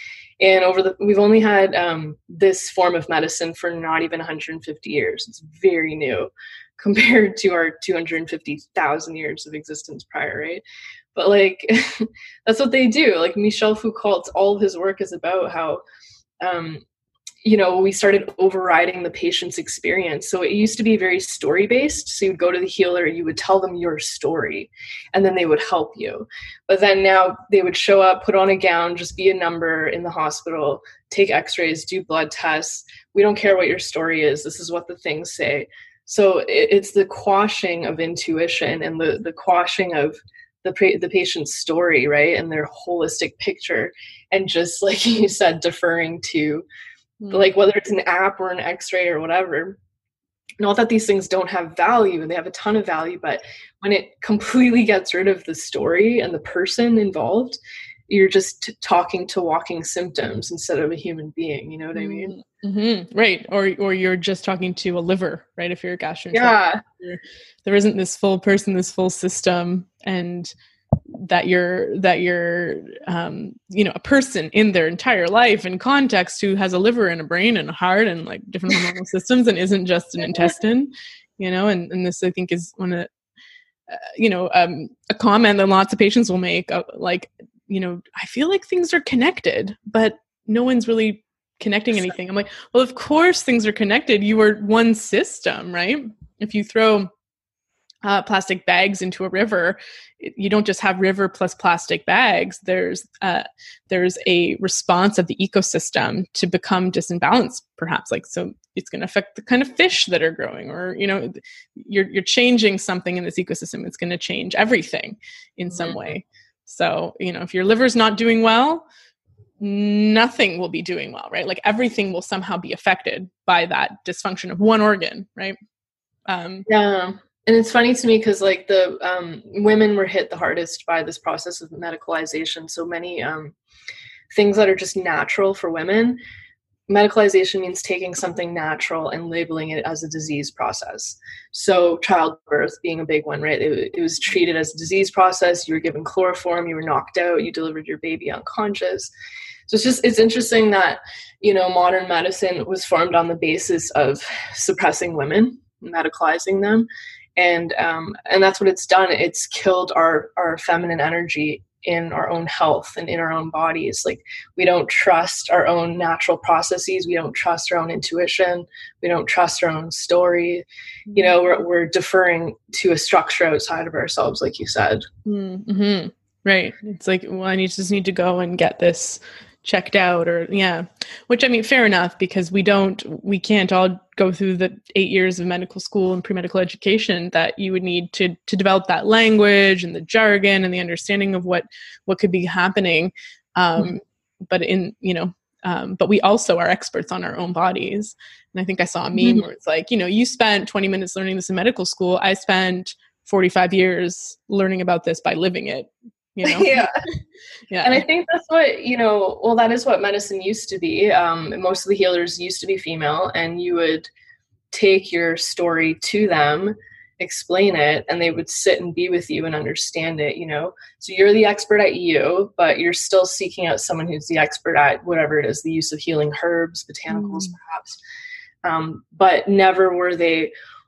And over the, we've only had um, this form of medicine for not even one hundred fifty years. It's very new compared to our two hundred fifty thousand years of existence prior, right? But like, that's what they do. Like Michel Foucault, all of his work is about how, um, you know, we started overriding the patient's experience. So it used to be very story-based. So you'd go to the healer, you would tell them your story, and then they would help you. But then now they would show up, put on a gown, just be a number in the hospital, take x-rays, do blood tests. We don't care what your story is. This is what the things say. So it, it's the quashing of intuition and the, the quashing of the the patient's story, right? And their holistic picture. And just like you said, deferring to like whether it's an app or an x-ray or whatever. Not that these things don't have value, they have a ton of value, but when it completely gets rid of the story and the person involved, you're just t- talking to walking symptoms instead of a human being. You know what I mean? Mm-hmm. Right. Or or you're just talking to a liver, right? If you're a gastroenterologist, yeah, there isn't this full person, this full system, and that you're, that you're, um, you know, a person in their entire life and context who has a liver and a brain and a heart and like different hormonal systems and isn't just an intestine, you know, and, and this I think is one of, uh, you know, um, a comment that lots of patients will make, uh, like, you know, I feel like things are connected, but no one's really connecting anything. I'm like, well, of course things are connected. You are one system, right? If you throw uh, plastic bags into a river, you don't just have river plus plastic bags. There's uh, there's a response of the ecosystem to become disimbalanced, perhaps. Like, so it's going to affect the kind of fish that are growing, or, you know, you're you're changing something in this ecosystem. It's going to change everything in some mm-hmm. way. So, you know, if your liver's not doing well, nothing will be doing well, right? Like everything will somehow be affected by that dysfunction of one organ, right? Um, yeah. And it's funny to me because like the um, women were hit the hardest by this process of medicalization. So many um, things that are just natural for women, medicalization means taking something natural and labeling it as a disease process. So childbirth being a big one, right? It, it was treated as a disease process. You were given chloroform, you were knocked out, you delivered your baby unconscious. So it's just, it's interesting that, you know, modern medicine was formed on the basis of suppressing women, medicalizing them. And, um, and that's what it's done. It's killed our, our feminine energy in our own health and in our own bodies. Like, we don't trust our own natural processes. We don't trust our own intuition. We don't trust our own story. You know, we're, we're deferring to a structure outside of ourselves, like you said. Mm-hmm. Right. It's like, well, I need, just need to go and get this checked out, or yeah, which I mean, fair enough, because we don't, we can't all go through the eight years of medical school and pre-medical education that you would need to, to develop that language and the jargon and the understanding of what, what could be happening. Um, mm-hmm. But in, you know, um, but we also are experts on our own bodies. And I think I saw a meme mm-hmm. where it's like, you know, you spent twenty minutes learning this in medical school. I spent forty-five years learning about this by living it. You know? yeah. yeah. And I think that's what, you know, well, that is what medicine used to be. Um, most of the healers used to be female, and you would take your story to them, explain it, and they would sit and be with you and understand it, you know? So you're the expert at you, but you're still seeking out someone who's the expert at whatever it is, the use of healing herbs, botanicals, mm. perhaps. Um, but never were they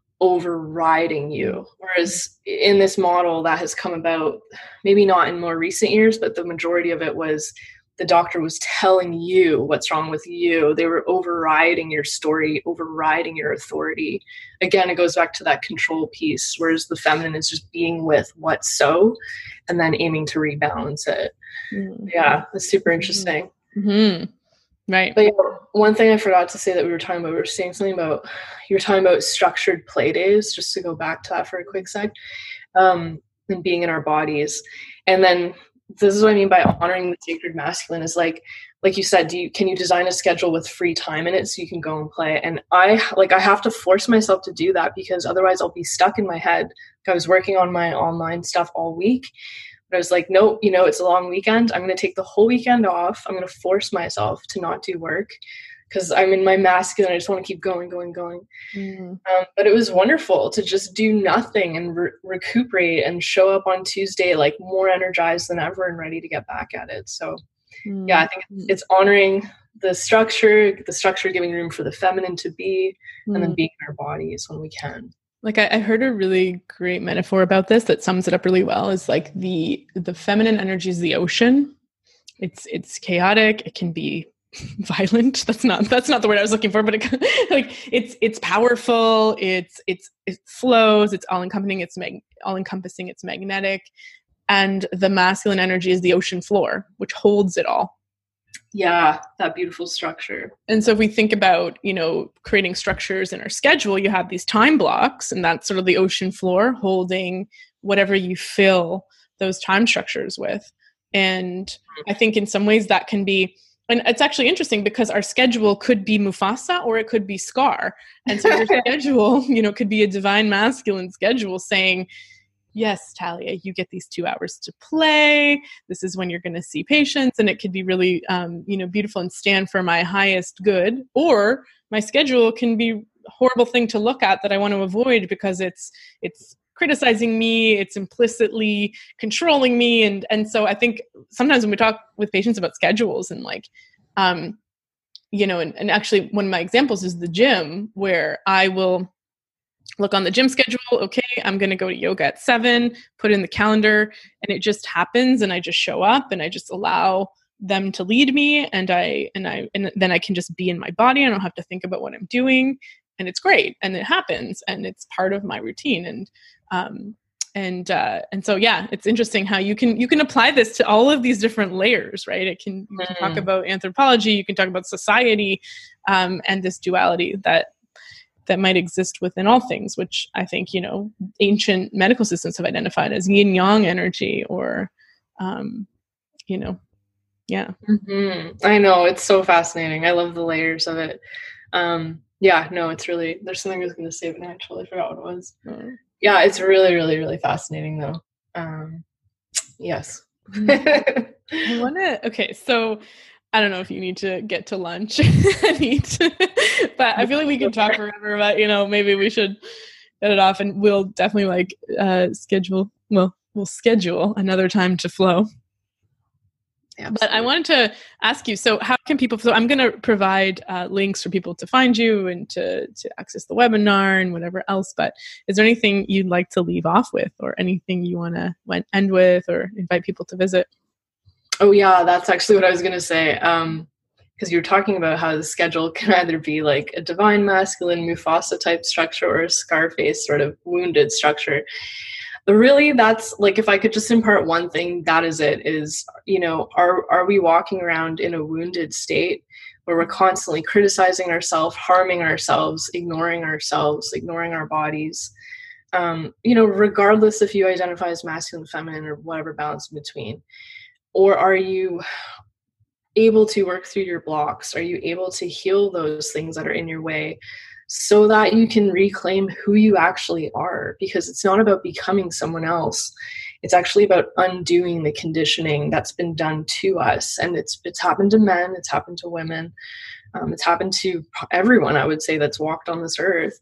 overriding you. Whereas in this model that has come about, maybe not in more recent years, but the majority of it was the doctor was telling you what's wrong with you. They were overriding your story, overriding your authority. Again, it goes back to that control piece, whereas the feminine is just being with what's so, and then aiming to rebalance it. Mm-hmm. Yeah, that's super interesting. Mm-hmm. Right. But yeah, one thing I forgot to say that we were talking about, we were saying something about, you were talking about structured play days, just to go back to that for a quick sec, um, and being in our bodies. And then this is what I mean by honoring the sacred masculine is like, like you said, do you, can you design a schedule with free time in it so you can go and play? And I, like, I have to force myself to do that because otherwise I'll be stuck in my head. I was working on my online stuff all week. But I was like, nope, you know, it's a long weekend. I'm going to take the whole weekend off. I'm going to force myself to not do work because I'm in my masculine. I just want to keep going, going, going. Mm. Um, but it was wonderful to just do nothing and re- recuperate and show up on Tuesday, like more energized than ever and ready to get back at it. So mm. yeah, I think it's honoring the structure, the structure giving room for the feminine to be, mm. and then being in our bodies when we can. Like I, I heard a really great metaphor about this that sums it up really well. Is like the the feminine energy is the ocean. It's it's chaotic. It can be violent. That's not that's not the word I was looking for. But it, like it's it's powerful. It's it's it flows. It's all encompassing. It's mag- all encompassing. It's magnetic. And the masculine energy is the ocean floor, which holds it all. Yeah, that beautiful structure. And so if we think about, you know, creating structures in our schedule, you have these time blocks, and that's sort of the ocean floor holding whatever you fill those time structures with. And I think in some ways that can be, and it's actually interesting because our schedule could be Mufasa or it could be Scar. And so your schedule, you know, could be a divine masculine schedule saying, yes, Talia, you get these two hours to play. This is when you're going to see patients. And it could be really, um, you know, beautiful and stand for my highest good. Or my schedule can be a horrible thing to look at that I want to avoid because it's, it's criticizing me. It's implicitly controlling me. And, and so I think sometimes when we talk with patients about schedules and like, um, you know, and, and actually one of my examples is the gym, where I will look on the gym schedule. Okay, I'm going to go to yoga at seven, put in the calendar, and it just happens. And I just show up and I just allow them to lead me. And I, and I, and then I can just be in my body. I don't have to think about what I'm doing, and it's great. And it happens, and it's part of my routine. And, um, and, uh, and so, yeah, it's interesting how you can, you can apply this to all of these different layers, right? It can, you can mm. talk about anthropology, you can talk about society, um, and this duality that, that might exist within all things, which I think, you know, ancient medical systems have identified as yin yang energy, or, um, you know, yeah. Mm-hmm. I know, it's so fascinating. I love the layers of it. Um, yeah, no, it's really, there's something I was going to say, but now I totally forgot what it was. Mm. Yeah, it's really, really, really fascinating though. Um, yes. I want to, okay, so I don't know if you need to get to lunch, I need to, but I feel like we can talk forever, but you know, maybe we should get it off, and we'll definitely like uh, schedule, well, we'll schedule another time to flow. Absolutely. But I wanted to ask you, so how can people, so I'm going to provide uh, links for people to find you and to, to access the webinar and whatever else, but is there anything you'd like to leave off with, or anything you want to end with, or invite people to visit? Oh yeah, that's actually what I was going to say. Um, because you were talking about how the schedule can either be like a divine masculine Mufasa type structure, or a Scarface sort of wounded structure. But really, that's like, if I could just impart one thing, that is it, is, you know, are, are we walking around in a wounded state where we're constantly criticizing ourselves, harming ourselves, ignoring ourselves, ignoring our bodies? Um, you know, regardless if you identify as masculine, feminine, or whatever balance in between. Or are you able to work through your blocks? Are you able to heal those things that are in your way, so that you can reclaim who you actually are? Because it's not about becoming someone else. It's actually about undoing the conditioning that's been done to us. And it's it's happened to men, it's happened to women, um, it's happened to everyone, I would say, that's walked on this earth.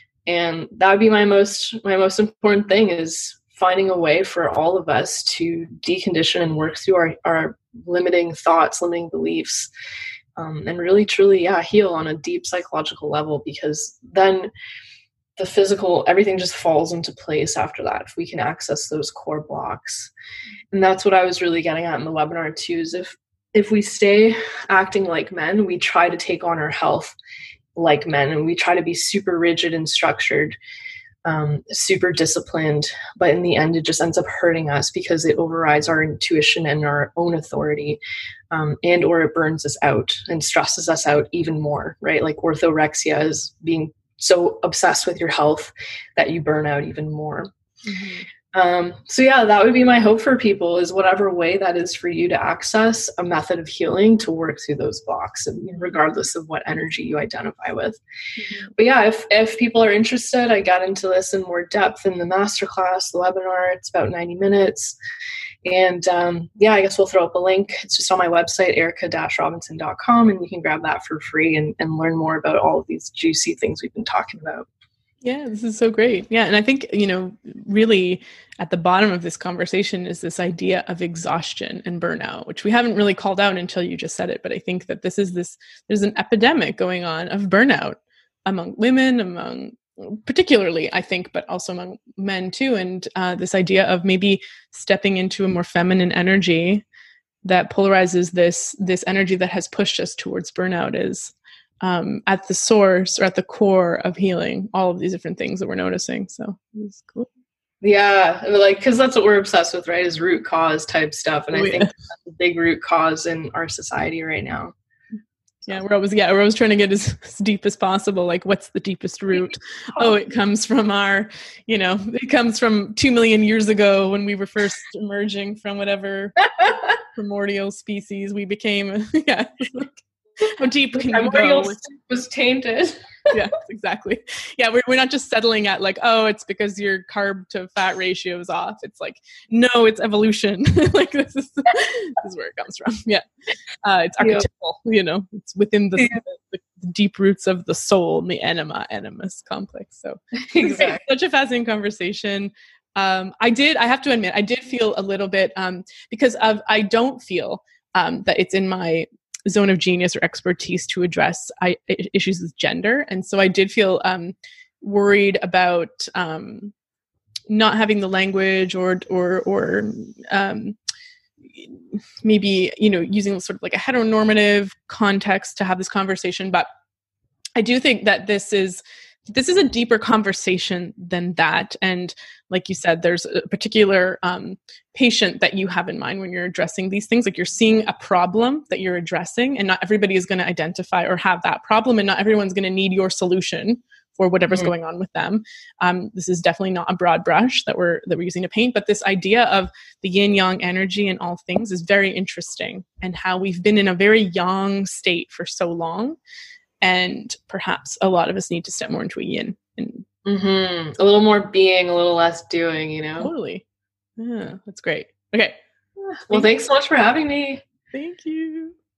And that would be my most my most important thing, is finding a way for all of us to decondition and work through our, our limiting thoughts, limiting beliefs. Um, and really, truly, yeah, heal on a deep psychological level, because then the physical, everything just falls into place after that, if we can access those core blocks. And that's what I was really getting at in the webinar too, is if, if we stay acting like men, we try to take on our health like men, and we try to be super rigid and structured, um, super disciplined, but in the end, it just ends up hurting us, because it overrides our intuition and our own authority. Um, and or it burns us out and stresses us out even more, right? Like orthorexia is being so obsessed with your health that you burn out even more. Mm-hmm. Um, so yeah, that would be my hope for people, is whatever way that is for you to access a method of healing to work through those blocks, and regardless of what energy you identify with. Mm-hmm. But yeah, if, if people are interested, I got into this in more depth in the masterclass, the webinar. It's about ninety minutes. And um, yeah, I guess we'll throw up a link. It's just on my website, erica dash robinson dot com, and you can grab that for free and, and learn more about all of these juicy things we've been talking about. Yeah, this is so great. Yeah. And I think, you know, really at the bottom of this conversation is this idea of exhaustion and burnout, which we haven't really called out until you just said it. But I think that this is this, there's an epidemic going on of burnout among women, among particularly, I think, but also among men too. And uh, this idea of maybe stepping into a more feminine energy that polarizes this, this energy that has pushed us towards burnout is um, at the source or at the core of healing all of these different things that we're noticing. So it's cool. Yeah. Like, cause that's what we're obsessed with, right? Is root cause type stuff. And oh, I yeah. think that's a big root cause in our society right now. Yeah, we're always yeah, we're always trying to get as, as deep as possible. Like, what's the deepest root? Oh, it comes from our, you know, it comes from two million years ago when we were first emerging from whatever primordial species we became. Yeah, how deep can you go? With, was tainted. Yeah, exactly. Yeah, we're we're not just settling at like, oh, it's because your carb to fat ratio is off. It's like, no, it's evolution. Like this is this is where it comes from. Yeah, uh, it's archetypal. Yeah. You know, it's within the, yeah. the deep roots of the soul and the anima animus complex. So Exactly. such a fascinating conversation. Um, I did, I have to admit, I did feel a little bit, um, because of, I don't feel um, that it's in my zone of genius or expertise to address I, issues with gender. And so I did feel um, worried about um, not having the language or, or, or um, maybe, you know, using sort of like a heteronormative context to have this conversation. But I do think that this is, this is a deeper conversation than that. And like you said, there's a particular um, patient that you have in mind when you're addressing these things. Like you're seeing a problem that you're addressing, and not everybody is going to identify or have that problem, and not everyone's going to need your solution for whatever's mm-hmm. going on with them. Um, this is definitely not a broad brush that we're that we're using to paint, but this idea of the yin yang energy in all things is very interesting, and how we've been in a very yang state for so long. And perhaps a lot of us need to step more into a yin. And mm-hmm. a little more being, a little less doing, you know? Totally. Yeah, that's great. Okay. Well, thanks so much for having me. Thank you.